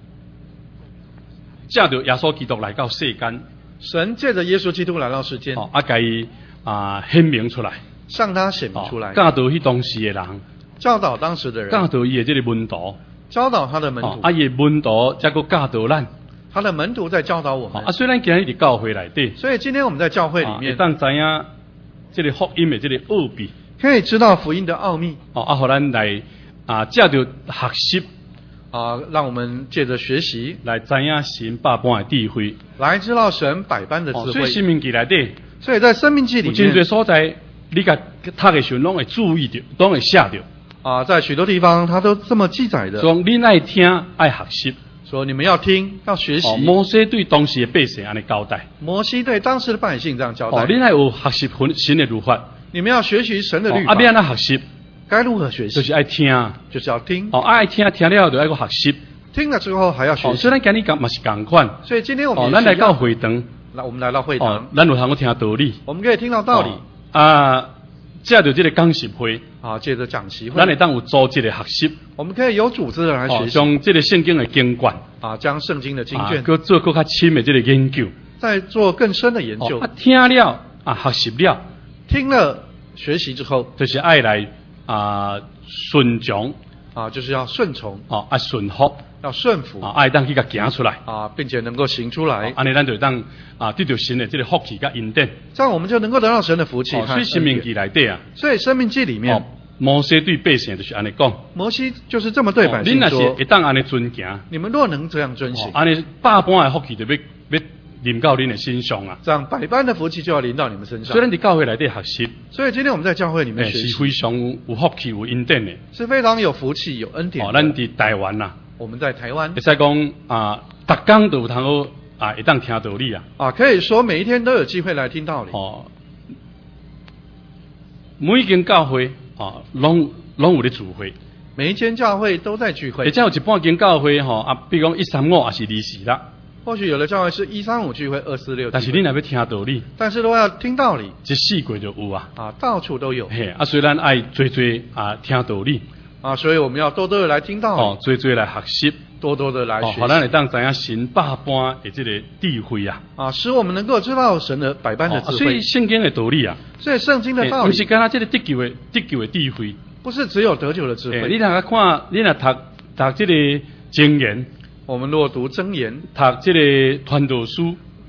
借着耶稣基督来到世间， 神借着耶稣基督来到世间， 哦，啊，甲伊啊显明出来， 向他显明出来， 教导迄当时的人， 教导当时的人， 教导伊的这个门徒， 教导他的门徒， 啊，伊的门徒再个教导咱， 他的门徒在教导我们。 啊，虽然今日伫教会内底， 所以今天我们在教会里面， 当知影这个福音的这个奥秘， 可以知道福音的奥秘， 哦，啊，互咱来。啊，借着学习啊，让我们借着学习来知影神百般的智慧， 来知道神百般的智慧。 哦、所以生命记内底， 所以在生命记里面， 真侪所在，你甲读的时候拢会注意到，拢会写到。 啊，在许多地方他都这么记载的。 说你爱听，爱学习。 说你们要听，要学习。 哦、摩西对当时的百姓安尼交代。 摩西对当时的百姓这样交代。 哦，你爱有学习神的律法。 你们要学习神的律法。 啊，要安怎学习？ 该如何学习？ 就是爱听， 就是要听。 哦，爱听，听了就爱个学习。 听了之后还要学习。 哦，所以咱今日讲嘛是共款。 所以今天我们哦，咱来到会堂， 来我们来到会堂， 哦，咱有通听道理。 我们可以听到道理。 哦、啊，借着这个讲习会， 啊，借着讲习会， 咱会当有组织的学习。 我们可以有组织的来学习， 将、哦、这个圣经的经卷， 啊，将圣经的经卷， 搁、啊、做更较深的这个研究， 再做更深的研究。 哦、啊，听了啊，学习了， 听了学习之后， 就是爱来啊顺从啊，就是要顺从哦，啊顺服， 要顺服啊，爱当去甲行出来啊，并且能够行出来， 安尼咱就当啊得到神的这个福气甲恩典， 这样我们就能够得到神的福气。 哦、所以生命记内底啊， 所以生命记里面， 哦、摩西对百姓就是安尼讲， 摩西就是这么对百姓说：， 恁若是一当安尼遵行， 你们若能这样遵行， 安尼百般的福气就要要临到恁的身上啊， 这样百般的福气就要临到你们身上。 虽然伫教会内底学习， 所以今天我们在教会里面学习是非常有福气、有恩典的， 是非常有福气、有恩典的。 哦，咱伫台湾呐， 我们在台湾， 会使讲啊，逐工都有通好啊，会当听道理啊。 啊，可以说每一天都有机会来听道理。 哦，每一间教会啊，拢拢有咧聚会， 每一间教会都在聚会。 而且有一半间教会吼啊，比如讲一三五也是二四啦。 或许有的教会是一三五聚会，二四六。 但是你若要听道理， 但是都要听道理， 这四季就有啊。 啊，到处都有。 嘿，啊，虽然爱多多啊听道理， 啊，所以我们要多多的来听道理， 哦，多多来学习， 多多的来学习， 好、哦，咱会当知影神百般的这个智慧啊， 啊，使我们能够知道神的百般的智慧。 哦、所以圣经的道理啊， 所以圣经的道理， 不是干那这个得救的得救的智慧， 不是只有得救的智慧。 你若看，你若读读这个箴言。 我们若读箴言， 读这个传道书，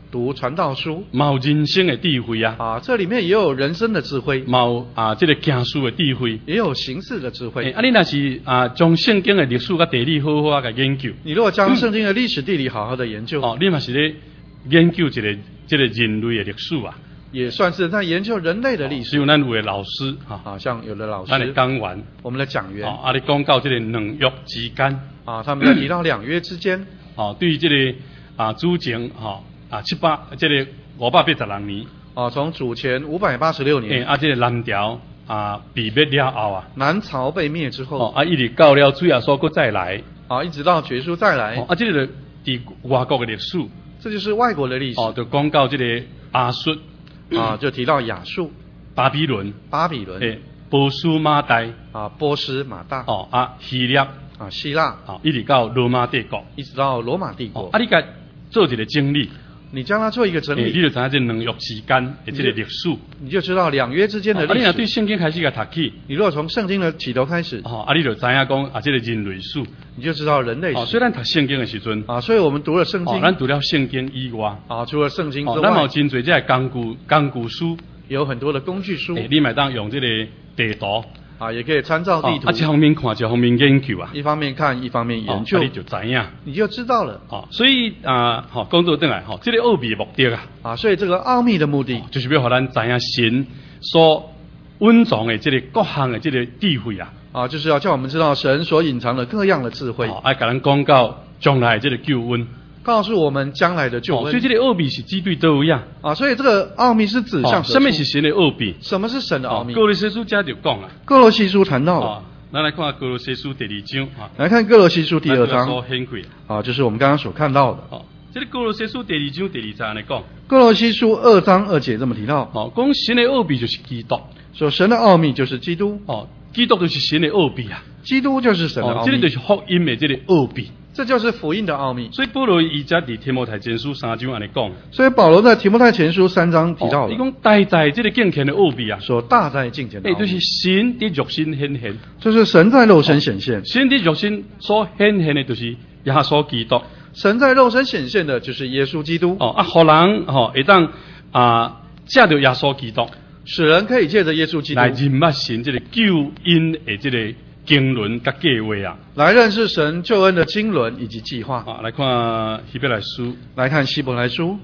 读传道书嘛有人生的智慧啊， 啊，这里面也有人生的智慧， 嘛有啊这个行事的智慧。 也有行事的智诶， 慧。 啊，你若是啊将圣经的历史甲地理好好甲研究， 你如果将圣经的历史地理好好的研究， 哦，你嘛是咧研究一个这个人类的历史啊。 也算是在研究人类的历史。 是有咱有的老师哈， 啊，像有的老咱的师， 讲员， 我们的讲员哦，啊，你讲到这个两约之间， 啊，他们在提到两约之间， 哦，对于这个啊主前哈啊七百这个五百八十六年， 啊，从主前五百八十六诶， 年， 啊，这个南朝啊被灭了后啊， 南朝被灭之哦， 后， 啊，一直到了主耶稣佫再来， 啊，一直到绝书再哦， 来， 啊，这个伫外国的历史， 这就是外国的历史哦，就讲到这个亚述、 啊，就提到亚述、 巴比伦、 巴比伦、 诶，波斯马代， 啊，波斯、马大、 哦，啊，希腊， 啊，希腊， 哦，一直到罗马帝国， 一直到罗马帝国，， 哦啊，你甲做一个整理。 你将它做一个整诶，你理， 就知影这两约之间的这个历史。 你就知道两约之间的啊，你若对历史。 圣经开始甲读起， 你如果从圣经的起头开始， 哦，啊，你就知影讲啊，这个人类史。 你就知道人类哦， 史虽然读圣经的时阵， 啊，所以我们读了圣哦， 经咱除了圣经以外， 啊，除了圣经之哦，咱嘛有外， 真侪这个工具工具书， 有很多的工具书诶，你咪当用这个地图， 啊，也可以参照地哦，啊，一图， 方面看，一方面研究啊， 一方面看，一方面研究哦啊，你就知影。 你就知道了哦，所以啊，好，讲到转来，吼，这个奥秘的目的啊， 啊。所以这个奥秘的目的就是要互咱知影神所蕴藏的这个各项的这个智慧啊。 啊，就是要叫我们知道神所隐藏的各样的智慧， 哦，啊，甲咱讲到将来的这个救恩， 告诉我们将来的救哦，所以恩这个奥秘是指对倒位啊。 啊。所以这个奥秘是指向哦，什么何处是神的奥秘？ 什么是神的奥秘？ 哥罗西书家就讲啊。 哥罗西书谈到了， 哦，咱来看哥罗西书第二章啊。 来看哥罗西书第二章所显开。 啊，就是我们刚刚所看到的。 哦，这个哥罗西书第二章第二节来讲， 哥罗西书二章二节这么提到， 哦，讲神的奥秘就是基督。 说神的奥秘就是基督， 哦，基督就是神的奥秘啊。 基督就是神的哦， 奥秘， 这个就是福音的这个奥秘。 这就是福音的奥秘。 所以保罗伊则伫提摩太前书三章安尼讲， 所以保罗在提摩太前书三章提到哦伊了， 讲大在这个敬虔的奥秘啊， 说大在敬虔的诶， 奥秘， 就是神伫肉身显现。 就是神在肉身显现， 神的肉身所显现的，就是耶稣基督。 神在肉身显现的就是耶稣基督， 哦，啊，互人吼会当啊借着耶稣基督使人可以借着耶稣基督来认识神这个救恩的这个经纶甲计划啊。 来认识神救恩的经纶以及计划。 啊，来看希伯来书， 来看希伯来书，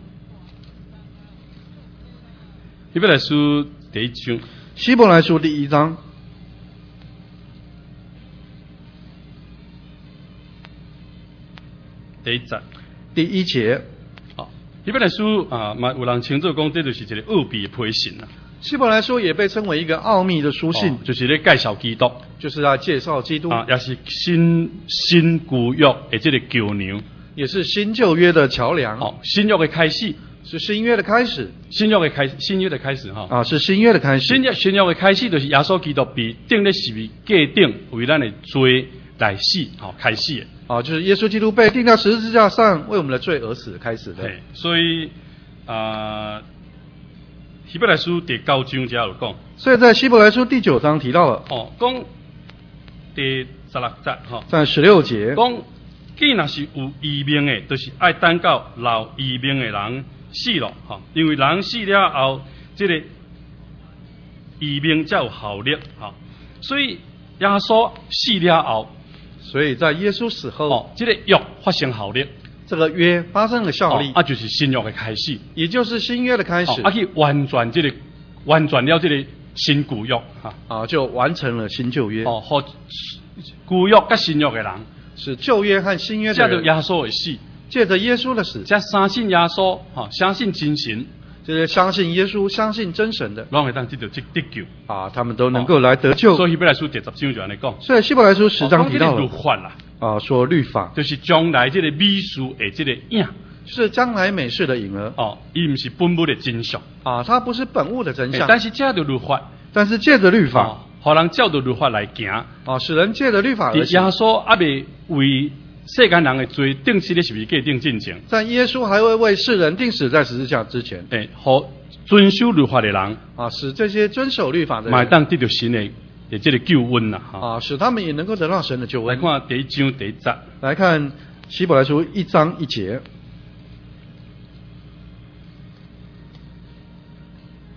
希伯来书第一章， 希伯来书第一章第一节。 第一节， 哦，希伯来书啊，嘛有人称作讲，这就是一个奥秘的批信啊。 希伯来书也被称为一个奥秘的书信， 哦就是咧介绍基督就是要介绍基督， 啊，也是新新旧约的这个桥梁。 也是新旧约的桥梁， 哦，新约的开始， 是新约的开始新约的开始，新约的开始哈。 啊，是新约的开始。 新约新约的开始，就是耶稣基督被钉在十字架顶，为咱的罪来死，好、开始的。 啊，就是耶稣基督被钉在十字架上，为我们的罪而死开始的。 嘿，所以啊，希伯来书第九章才有讲， 所以在希伯来书第九章提到了， 哦，讲第十六节哈， 在十六节， 讲既若是有异命的，就是爱等到老异命的人死了哈，因为人死了后，这个异命才有效力哈，所以耶稣死了后， 所以在耶稣死后， 哦，这个约发生效力， 这个约发生了效力， 哦、啊，就是新约的开始， 也就是新约的开始， 哦、啊，去完全这个完全了这个新旧约哈， 啊，就完成了新旧约。 哦，和旧约甲新约的人， 是旧约和新约的人， 借着耶稣的死， 借着耶稣的死， 加相信耶稣，哈、相信真神， 就是相信耶稣、相信真神的拢会当得到这得救。 啊，他们都能够来得救。 所以希伯来书第十章就安尼讲， 所以希伯来书十章提到哦讲这个律了法啦， 啊，说律法就是将来这个美事的这个影， 是将来美事的影儿哦，伊毋是本物的真相， 啊，它不是本物的真相， 但是借着律法， 但是借着律法哦，互人照着律法来行， 啊，使人借着律法而耶行。 稣还未为世间人的罪定死咧十字架顶进前， 在耶稣还未为世人定死在十字架之前诶，互遵守律法的人， 啊，使这些遵守律法的人买当得到神的的这个救恩啦，哈。 啊，使他们也能够得到神的救恩。 来看第一章第一节， 来看希伯来书一章一节，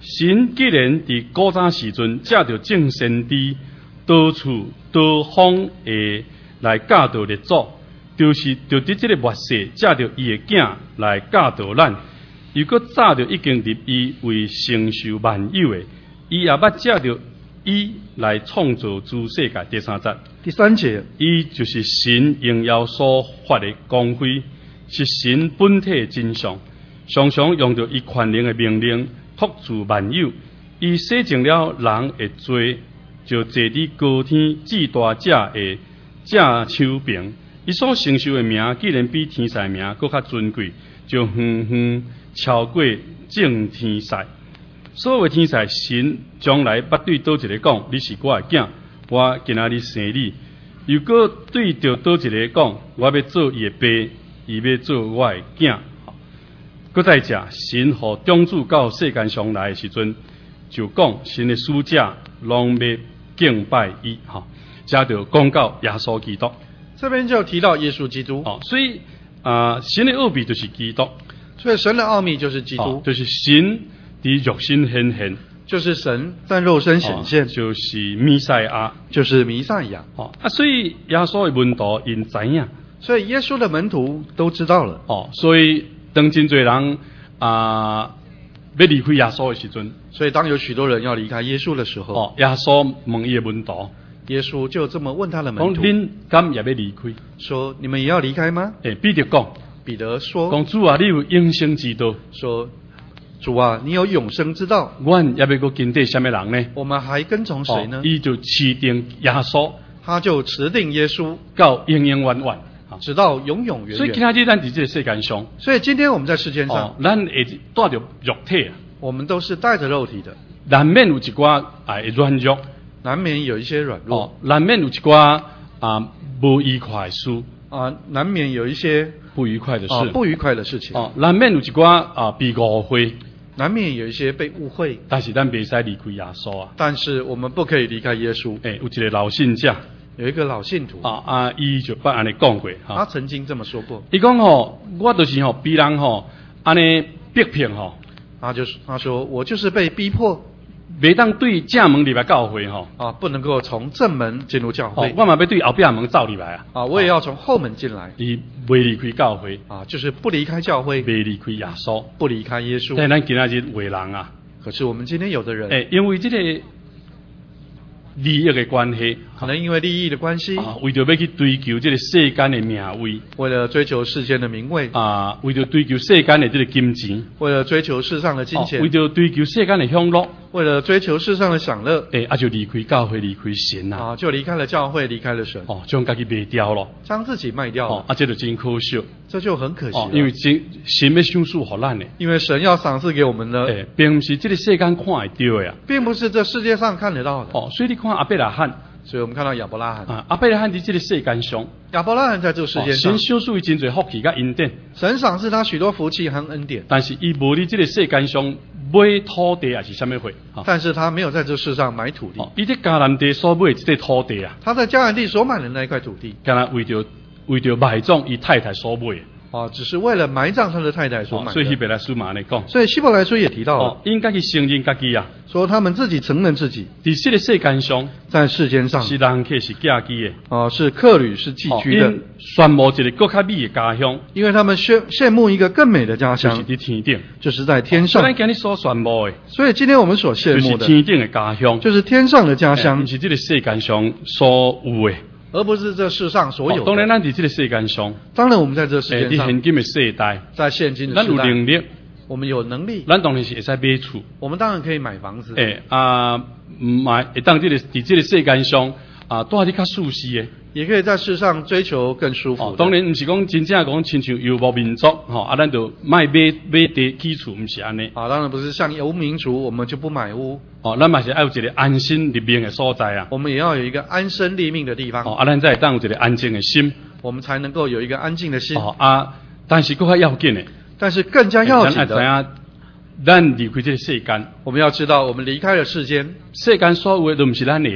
神既然伫古早时阵借着众先知到处多方诶来教导列祖，就是就伫即个末世借着伊诶囝来教导咱。如果早就已经立伊为承受万有诶，伊也捌借着伊来创造诸世界。第三节， 第三节， 伊就是神荣耀所发的光辉，是神本体的真相，常常用着伊权能的命令托住万有。伊洗净了人的罪，就坐伫高天至大者的正手边。伊所承受的名，既然比天使名搁较尊贵，就远远超过正天使。所有的天使，神将来捌对倒一个讲：你是我的囝，我今仔日生你。如果对着倒一个讲：我要做伊的爸，伊要做我的囝。搁再者，神互种子到世间上来的时阵，就讲神的使者拢要敬拜伊。哈，接着讲到耶稣基督。 这边就提到耶稣基督。 哦，所以啊、呃，神的奥秘就是基督。 所以神的奥秘就是基督， 哦、就是神伫肉身显现， 就是神在肉身显现， 哦、就是弥赛亚， 就是弥赛亚。 哦啊，所以耶稣的门徒因知影， 所以耶稣的门徒都知道了。 哦，所以当真侪人啊、呃、要离开耶稣的时阵， 所以当有许多人要离开耶稣的时候， 哦，耶稣问伊的门徒， 耶稣就这么问他的门徒： 恁敢也要离开？ 说你们也要离开吗？ 诶，彼得讲。 彼得说：“ 讲主啊，你有永生之道。 说主啊，你有永生之道。 阮也要搁跟对什么人呢？ 我们还跟从谁呢？ 伊、哦、就持定耶稣， 他就持定耶稣， 到永永远远， 直到永永远远。 所以今仔日咱伫这个世界上， 所以今天我们在世间上， 哦、咱会带着肉体啊， 我们都是带着肉体的， 难免有一寡啊软弱， 难免有一些软弱， 哦、难免有一寡啊不愉快的事。” 啊，难免有一些不愉快的事， 啊、不愉快的事情。 哦，难免有一寡啊被误会， 难免有一些被误会。 但是咱袂使离开耶稣啊。 但是我们不可以离开耶稣。 诶、欸，有一个老信者， 有一个老信徒啊啊，伊就捌安尼讲过， 他曾经这么说过。 伊讲吼，我就是吼被人吼安尼逼迫吼。 他就是他说我就是被逼迫。 袂当对正门入来教会吼， 啊，不能够从正门进入教会。 哦、我嘛要对后壁门走入来啊。 啊，我也要从后门进来。 伊袂离开教会啊，就是不离开教会， 袂离开耶稣， 不离开耶稣。 但咱今仔日为人啊， 可是我们今天有的人， 诶、欸，因为这个利益的关系， 可能因为利益的关系， 啊，为着要去追求这个世间的名位， 为了追求世间的名位， 啊，为着追求世间的这个金钱， 为了追求世上的金钱， 哦、为着追求世间的享乐， 为了追求世上的享乐， 诶、欸，啊就离开教会，离开神啊， 啊，就离开了教会，离开了神， 哦，将家己卖掉咯， 将自己卖掉了， 哦，啊，这就真可惜， 这就很可惜、哦， 因为神神要赏赐给咱的， 因为神要赏赐给我们的， 诶、欸，并不是这个世间看会到的啊， 并不是这世界上看得到的， 哦，所以你看阿伯拉罕。 所以我们看到亚伯拉罕啊，阿伯拉罕在这个世间上， 亚伯拉罕在这个世界上， 神赏赐伊真侪福气甲恩典， 神赏赐他许多福气和恩典， 但是伊无伫这个世间上买土地还是什么货， 但是他没有在这世上买土地， 伊在迦南地所买的这个土地啊， 他在迦南地所买的那一块土地， 敢若为着为着埋葬伊太太所买的。 哦，只是为了埋葬他的太太所买的。 哦、所以希伯来书嘛来讲， 所以希伯来书也提到了， 哦、应该去承认家己啊， 说他们自己承认自己， 伫这个世间上， 在世间上是人客是寄居的， 哦，是客旅是寄居的， 哦、宣慕一个更较美的家乡， 因为他们羡羡慕一个更美的家乡， 就是伫天顶， 就是在天上。 咱今日所宣慕的， 所以今天我们所羡慕的， 就是天顶的家乡， 就是天上的家乡， 不是这个世间上所有的。 而不是这世上所有的。 哦、当然，咱在这个世间上， 当然我们在这世界上， 在现今的世代， 在现今的咱有时代， 能力， 我们有能力， 咱当然是会使买厝， 我们当然可以买房子， 诶、欸、啊，买会当这个在这个世间上啊，住得较舒适的， 也可以在世上追求更舒服的。 哦、当然，不是讲真正讲亲像游牧民族，吼、哦、啊，咱就卖买买地基础，不是安尼。 啊，当然不是像游民族，我们就不买屋。 哦，咱嘛是要有一个安心立命的所在啊。 我们也要有一个安身立命的地方。 哦，啊，咱才会当有一个安静的心， 我们才能够有一个安静的心。 哦啊，但是更较要紧的， 但是更加要紧的， 咱要知影，咱离开这个世间， 我们要知道，我们离开了世间， 世间所有的都不是咱的啊。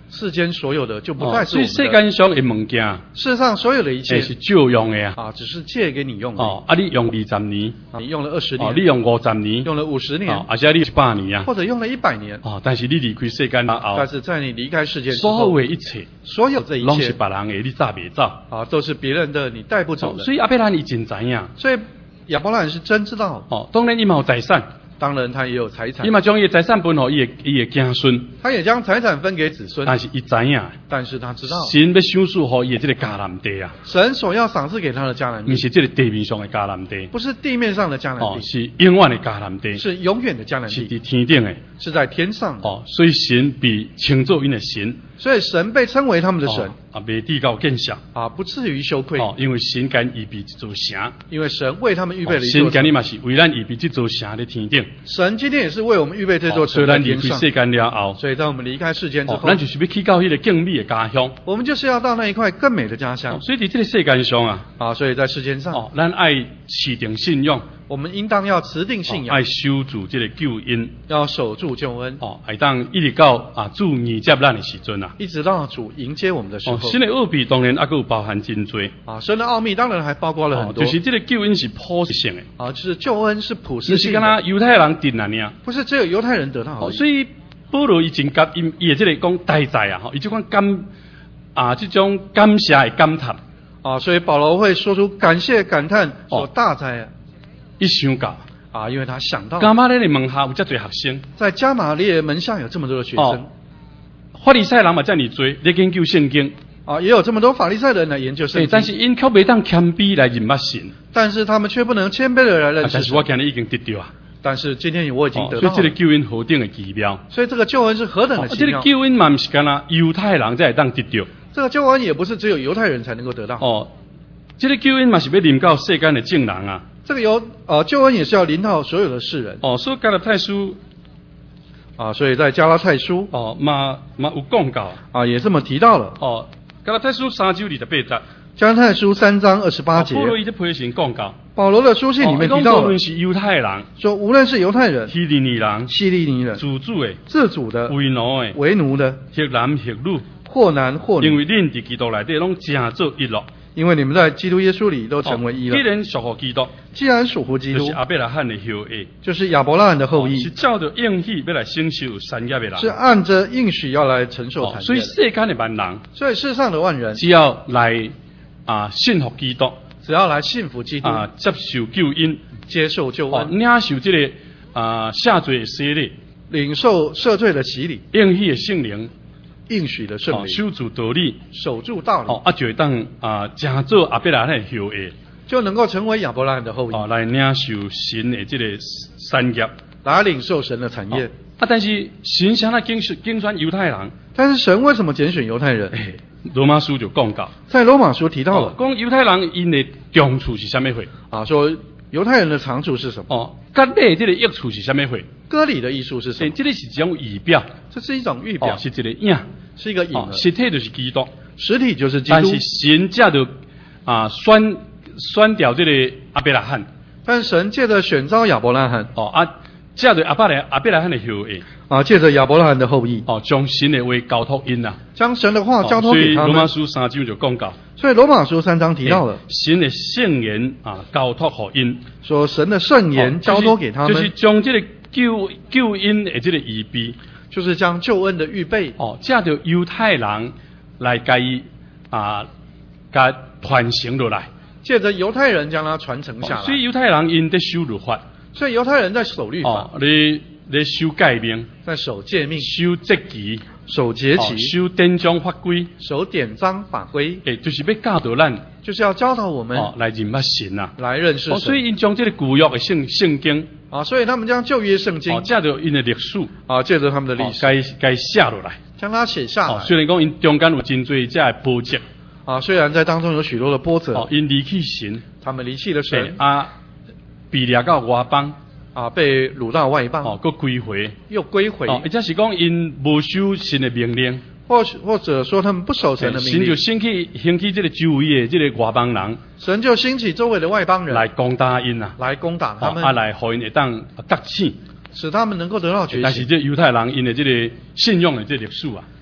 世间所有的就不哦再是所以世我们的。 间上的物件， 世上所有的一切也是借用的啊。 啊，只是借给你用的。 哦，啊，你用二十年， 啊你用了二十哦， 年， 你用五十年， 用了五十年哦，，而且你一百年啊。 或者用了一百年， 哦，但是你离开世间了后但，是在你离开世界之所有后， 的一切， 所有这一拢是切别人的，你早袂走。 啊，都是别人的，你带不走哦的。 所以阿伯兰伊真知影。 所以亚伯拉罕是真知道， 哦，当然伊嘛有财产， 当然他也有财产伊，嘛将伊的财产分互伊的伊的子孙， 他也将财产分给子孙， 但是伊知影， 但是他知道神要赏赐互伊的这个迦南地啊， 神所要赏赐给他的迦南毋地， 是这个地面上的迦南地， 不是地面上的迦南哦， 地， 是永远的迦南地， 是永远的迦南是地， 伫天顶的。 是在天上的。 哦，所以神被称作因的神， 所以神被称为他们的神哦啊，未地到见效。 啊，不至于羞愧， 哦，因为神干预备一座城， 因为神为他们预备了一神座城。 今日嘛是为咱预备这座城在天顶。 神今天也是为我们预备这座哦所以城在天上。 咱离开世间了后， 所以当我们离开世间之哦， 后， 咱就是要去到迄个更美的家乡。 我们就是要到那一块更美的家哦乡所以伫这个世间上啊， 啊。所以在世间上， 哦，咱爱持定信仰， 我们应当要持定信仰， 哦爱守住这个救恩， 要守住救恩， 哦，会当一直到啊主迎接咱的时阵啊。 一直到主迎接我们的时候。 哦，新的奥秘当然还有包含真多， 啊，神的奥秘当然还包括了哦很，多， 就是这个救恩是普世性的， 啊，就是救恩是普不世性是跟他的， 犹太人定安尼啊。 不是只有犹太人得到而哦， 已。 所以保罗伊真感伊伊的这个讲代在啊，吼，伊就讲感啊这种感谢的感叹， 啊，所以保罗会说出感谢感叹所哦大哉啊一想到， 啊，因为他想到干嘛咧？你门下有遮多学生， 在加玛列门下有这么多的学生哦，法利赛人嘛遮尔多，咧研究圣经， 啊，也有这么多法利赛人来研究圣诶， 经， 但是因却袂当谦卑来认捌神， 但是他们却不能谦卑的来啊认识神。 但是我今日已经得到啊， 但是今天我已经哦所以这个得到了， 救恩何等的奇妙， 所以这个救恩是何等哦的奇妙。 这个救恩嘛毋是干那犹太人才会当得到， 这个救恩也不是只有犹太人才能够得到， 哦，这个救恩嘛是要临到世间的正人啊， 这个有呃救恩也是要临到所有的世人哦，所以加拉太书啊，所以在加拉太书哦嘛嘛有讲到。 啊也这么提到了。 哦，加拉太书三章二十八节， 加拉太书三章二十八节， 保罗伊在批评讲到， 保罗的书信里面哦提到了他说无论，是犹太人、 说无论是犹太人、 希利尼人、 希利尼人、 自主的、 自主的、 为奴的、 为奴的、 或男或女， 或男或女， 因为恁伫基督内底拢正做一了， 因为你们在基督耶稣里都成为一了。 哦既然属乎基督， 既然属乎基督就是，阿伯拉罕的后裔， 就是亚伯拉罕的后裔， 是照着应许要来承受产业的人。 是按着应许要来承受哦所以产业的。 世间的万人， 所以世上的万人， 只要来啊信服基督只要来信服基督， 啊，接受救恩， 接受救哦， 恩， 领受这个啊下罪的洗礼， 领受赦罪的洗礼， 应许的圣灵。 应许的圣哦， 灵， 守住道理， 守住道理， 哦，啊就会当啊，正做阿伯拉罕的后裔， 就能够成为亚伯拉罕的后裔， 哦，来领受神的这个产业。 来领受神的产业。 哦啊，但是神想来竞选竞选犹太人， 但是神为什么拣选犹太人？ 诶，罗马书就讲到， 在罗马书提到了哦讲犹太人因的长处是啥物货？ 啊，说犹太人的长处是什么？ 哦，割礼这个益处是啥物货？ 割礼的艺术是什诶， 么？ 这个是一种仪表， 这是一种预表哦，，是一个影， 是一个影哦， 儿， 实体就是基督， 实体就是基督但是。神借着啊选选掉这个阿伯拉罕， 但是神借着选召亚伯拉罕哦啊，借着阿伯拉阿伯拉罕的后裔。 啊，借着亚伯拉罕的后裔， 哦，将神的话交托因呐。 将神的话哦交托给他所以罗马们。 书三章就讲到， 所以罗马书三章提到了， 欸神的圣言啊交托给因， 说神的圣哦言交托给他就是，就是们， 将这个救救恩的这个预备， 就是将救恩的预备哦，借着犹太人来加以啊，加传承落来。 借着犹太人将它传承下哦所以来。 犹太人因在守律法， 所以犹太人在守律法哦，，你你守诫命， 在守诫命、 守节期， 守节哦期、 守典章法规， 守典章法规， 诶，就是要教导咱就是要教导我们哦来认捌神呐。 来认识哦，所以神因将这个旧约的圣圣经， 啊。所以他们将旧约圣经哦，借着因的历史， 啊，借着他们的哦历，史， 该该写落来。 将它写下哦， 来虽然讲因中间有真多这波折， 啊。虽然在当中有许多的波折哦，，因离弃神， 他们离弃了诶神啊，被掠到外邦， 啊，被掳到外邦， 哦，搁归回， 又归回， 哦，或者是讲因无守神的命令， 或许或者说他们不守神的命神就令， 兴起兴起这个周围的这个外邦人神就兴起周围的外邦人来攻打因呐， 来攻打他哦，啊们， 来互因会当觉醒。 使他们能够得到觉但是醒。 这犹太人因的这个信仰的这个历史啊，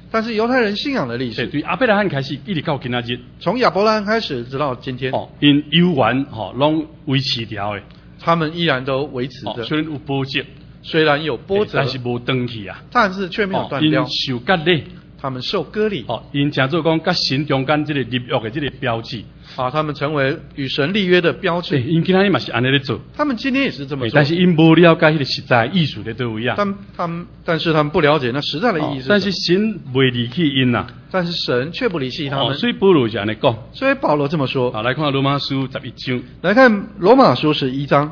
但是犹太人信仰的历对， 史， 对亚伯拉罕开始一直到今仔日， 从亚伯拉罕开始直到今天， 哦，因有缘吼，拢维持条的， 他们依然都维持哦， 着， 虽然有波折， 虽然有波折但，是无断去啊， 但是却没有哦，因断掉。 受割礼， 他们受割礼， 哦，因诚做讲甲神中间这个立约的这个标志， 啊，他们成为与神立约的标对， 志。 因今仔日嘛是安尼咧做， 他们今天也是这么做但，是因无了解迄个实在的意思在倒位啊， 但他们但是他们不了解那实在的意义是什么。 哦但是神未离弃因呐， 但是神却不离弃他哦， 们， 所以保罗就安尼讲， 所以保罗这么说。 好，来看罗马书十一章来看罗马书十一章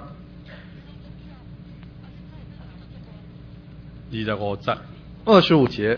二十五节。 二十五节，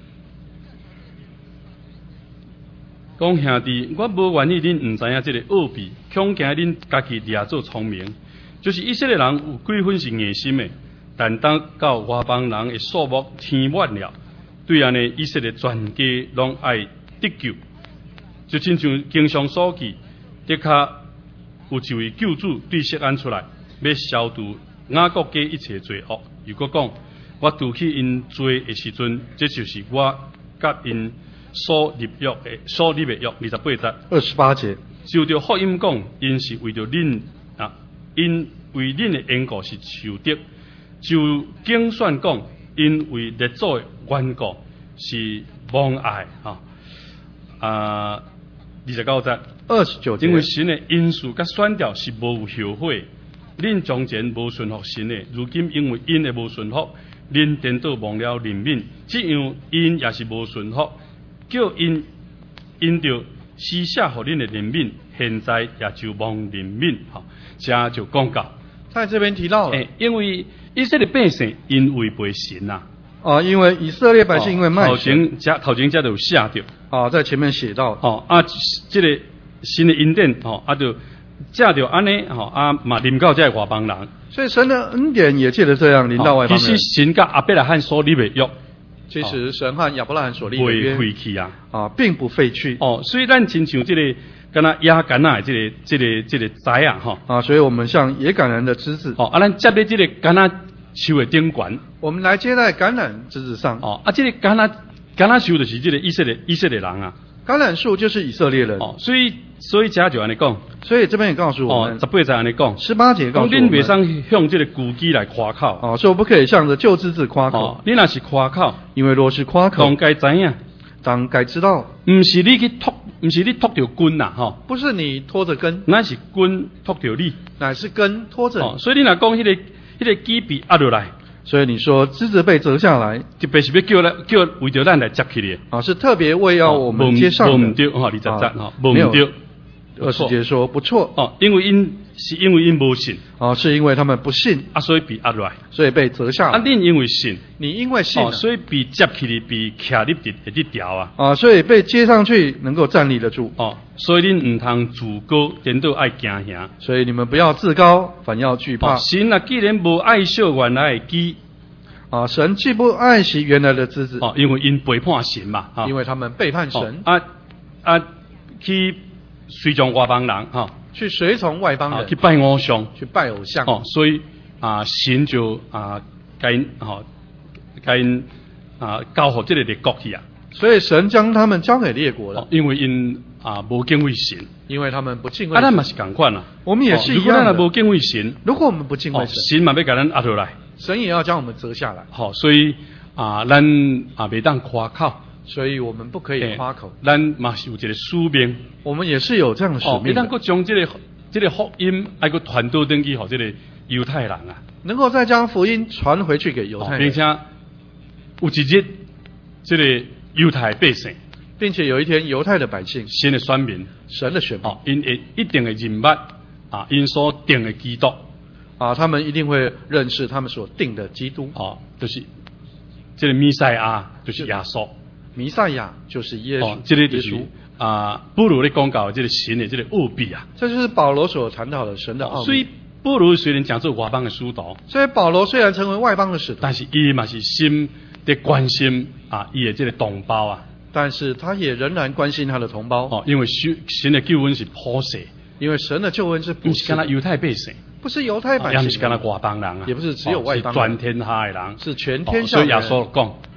讲兄弟，我无愿意恁唔知影这个奥秘，恐惊恁家己掠做聪明。就是以色列人有几分是硬心的，但当到外邦人的数目添满了，对安尼以色列全家拢爱得救。就亲像经上所记，的确有一位救主对释安出来，要消除雅各家一切罪恶。如果讲我拄起因罪的时阵，这就是我甲因所立约的所立的约。二十八节， 二十八节， 就着福音讲，因是为着恁啊，因为恁的缘故是受得；就经算讲，因为列祖的缘故是蒙爱啊。啊，二十九节， 二十九节， 因为神的因素甲选调是无有后悔，恁从前无顺服神的，如今因为因的无顺服。恁颠倒忘了怜悯，这样因也是无顺服，叫因因着施下互恁的怜悯，现在也就忘怜悯，哈，这就讲到， 在这边提到了， 诶、欸，因为以色列百姓因违背神呐、 啊，因为以色列百姓因为卖头神， 前加头前加就有写着， 啊，在前面写到， 哦啊，这个新的恩典，哦啊就借着安尼，哦啊嘛临到这个外邦人。 所以神的恩典也借着这样临到外邦人。 其实神甲亚伯拉罕所立的约， 其实神和亚伯拉罕所立的未约废去啊。 啊，并不废去。 哦，所以咱亲像这个，敢若亚干呐，这个这个这个栽啊，哈。 啊，所以我们像野橄榄的枝子， 哦，啊，咱接咧这个橄榄树的顶悬。 我们来接在橄榄枝子上。 哦，啊，这个橄榄橄榄树就是这个以色列以色列人啊。 橄榄树就是以色列人。 哦，所以所以家就安尼讲。 所以这边也告诉我们， 哦，十八节安尼讲， 十八节告诉我们， 恁袂使向这个古基来夸口。 哦，所以我不可以向着旧枝子夸口。 哦，你若是夸口， 因为若是夸口， 当该知影， 当该知道， 唔是你去托，唔是你托着根呐，吼， 不是你拖着根， 那是根托着你。 乃是根拖着哦， 你。 所以你若讲迄个迄个基被压落来。 所以你说枝子被折下来， 特别是要叫咱叫为着咱来接起的， 啊，是特别为要我们接上的。 无唔对，哈，二十节哈，无没有唔对。 二十节说不错， 哦，因为因是因为因无信， 啊，是因为他们不信， 啊，所以被压落来。 所以被折下啊， 来。 恁因为信， 你因为信哦， 了， 所以被接起嚟，被徛入伫一条啊。 啊，所以被接上去能够站立得住。 哦，所以恁唔通自高，颠倒爱惊吓。 所以你们不要自高，反要惧怕。 哦，神啊，既然无爱惜原来的基， 啊，神既不爱惜原来的枝子， 哦，因为因背叛神嘛，哈、 因为他们背叛神， 哦、啊啊去随从外邦人，哈、 去随从外邦人， 啊去拜偶像， 去拜偶像。 哦，所以啊神就啊该吼该啊交互这个列国去啊， 所以神将他们交给列国了， 哦，因为因啊无敬畏神， 因为他们不敬畏啊咱神。 嘛是共款啦， 我们也是哦、 一样的。 如果咱若无敬畏神， 如果我们不敬畏哦， 神， 神嘛要甲咱压落来， 神也要将我们折下来。 好、哦，所以啊咱啊袂当夸口。 所以我们不可以夸口， 咱嘛是有一个使命， 我们也是有这样的使哦， 命的。 咱个将这个这个福音爱个传导登去，互这个犹太人啊， 能够再将福音传回去给犹太哦并人， 且有一日，这个犹太百姓， 并且有一天犹太的百姓， 神的选民， 神的选民哦，因会一定会认捌啊，因所定的基督， 啊，他们一定会认识他们所定的基督。 哦，就是这个弥赛亚，就是耶稣， 弥赛亚就是耶稣， 哦，这个就是耶稣。 啊，保罗咧讲到的这个神的这个奥秘啊， 这就是保罗所谈到的神的奥秘。 所以保罗虽然讲做外邦的使徒， 所以保罗虽然成为外邦的使徒， 但是伊嘛是心在关心啊，伊的这个同胞啊， 但是他也仍然关心他的同胞。 哦，因为神神的救恩是普世， 因为神的救恩是不普世的， 是干那犹太百姓， 不是犹太百姓， 也不是干那外邦人啊， 也不是只有外邦人哦是全天下的人， 是全天下哦所以耶的人。 稣讲，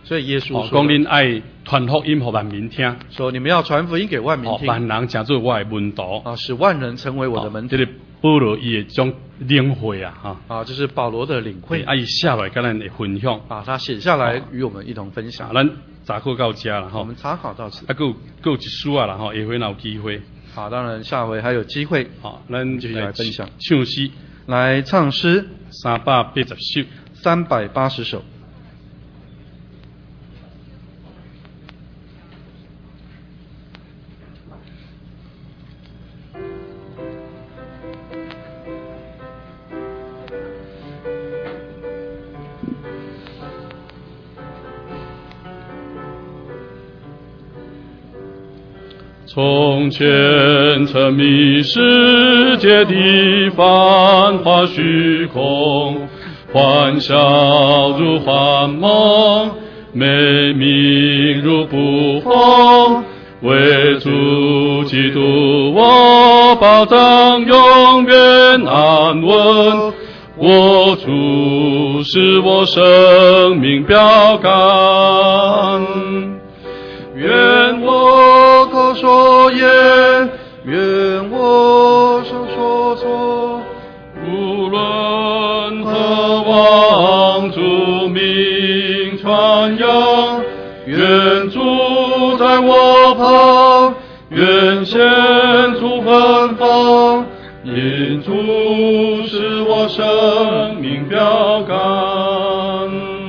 所以耶稣哦， 说讲恁爱传福音给万民听， 说你们要传福音给万民哦， 听， 万人成做我的门徒。 啊，使万人成为我的门徒哦。这个保罗伊的种领会啊，哈， 啊，这是保罗的领会， 啊，伊写来跟咱的分享， 把它写下来与我们一同分享啊，。咱查考到这了哈， 我们查考到此。 啊，够够一书啊啦，吼，下回若有机会， 好，当然下回还有机会， 好，咱继续来分享唱诗来唱诗三百八十首。 三百八十首。 从前沉迷世界的繁华虚空，欢笑如幻梦，美名如捕风。为主基督我保障永远安稳，我主是我生命标杆。 愿我口说言，愿我手说作， 无论何往主名传扬，愿主在我旁，愿献出芬芳，因主是我生命标杆。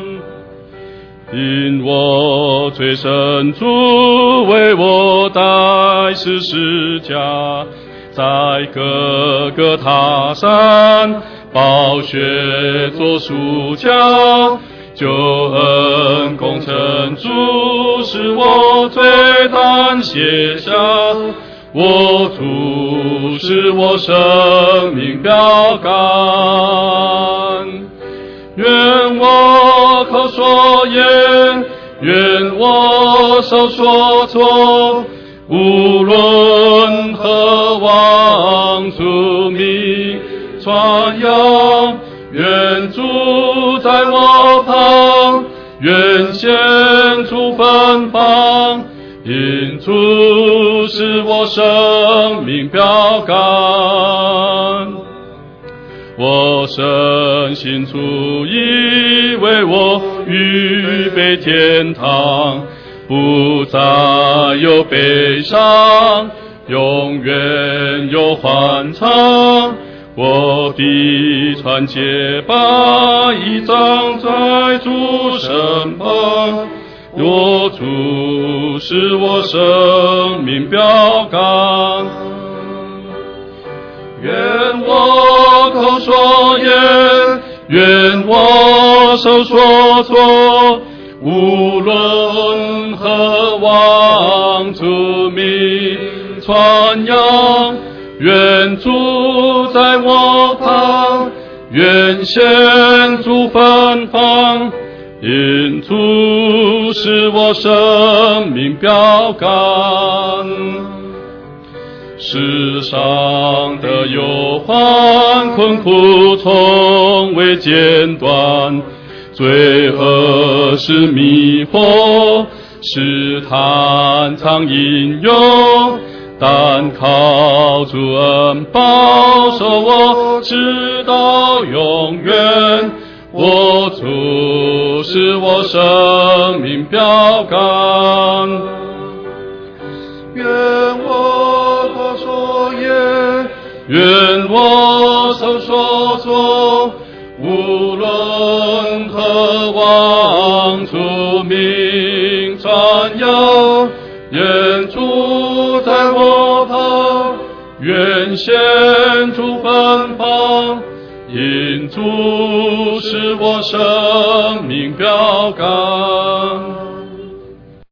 因我最深主为我代世施加，在各个他山宝血做赎价，救恩功成主使我最担写下，我主是我生命标杆。愿我口说言，愿我手说作，无论何往主名传扬，愿主在我旁，愿献出芬芳，因主是我生命标杆。我深信主已为我预备天堂，不再有悲伤，永远有欢唱。我的传结把一张在主身旁，我主是我生命标杆。愿我口说言，愿我手说作，无论何往主名传扬，愿主在我旁，愿献出芬芳，因主是我生命标杆。世上的忧患困苦从未间断，罪恶是迷惑，试探常引诱，但靠主恩保守我直到永远，我主是我生命标杆。 愿我口说言， 愿我手说作，无论何往主名传扬，愿主在我旁，愿献出芬芳，因主是我生命标杆。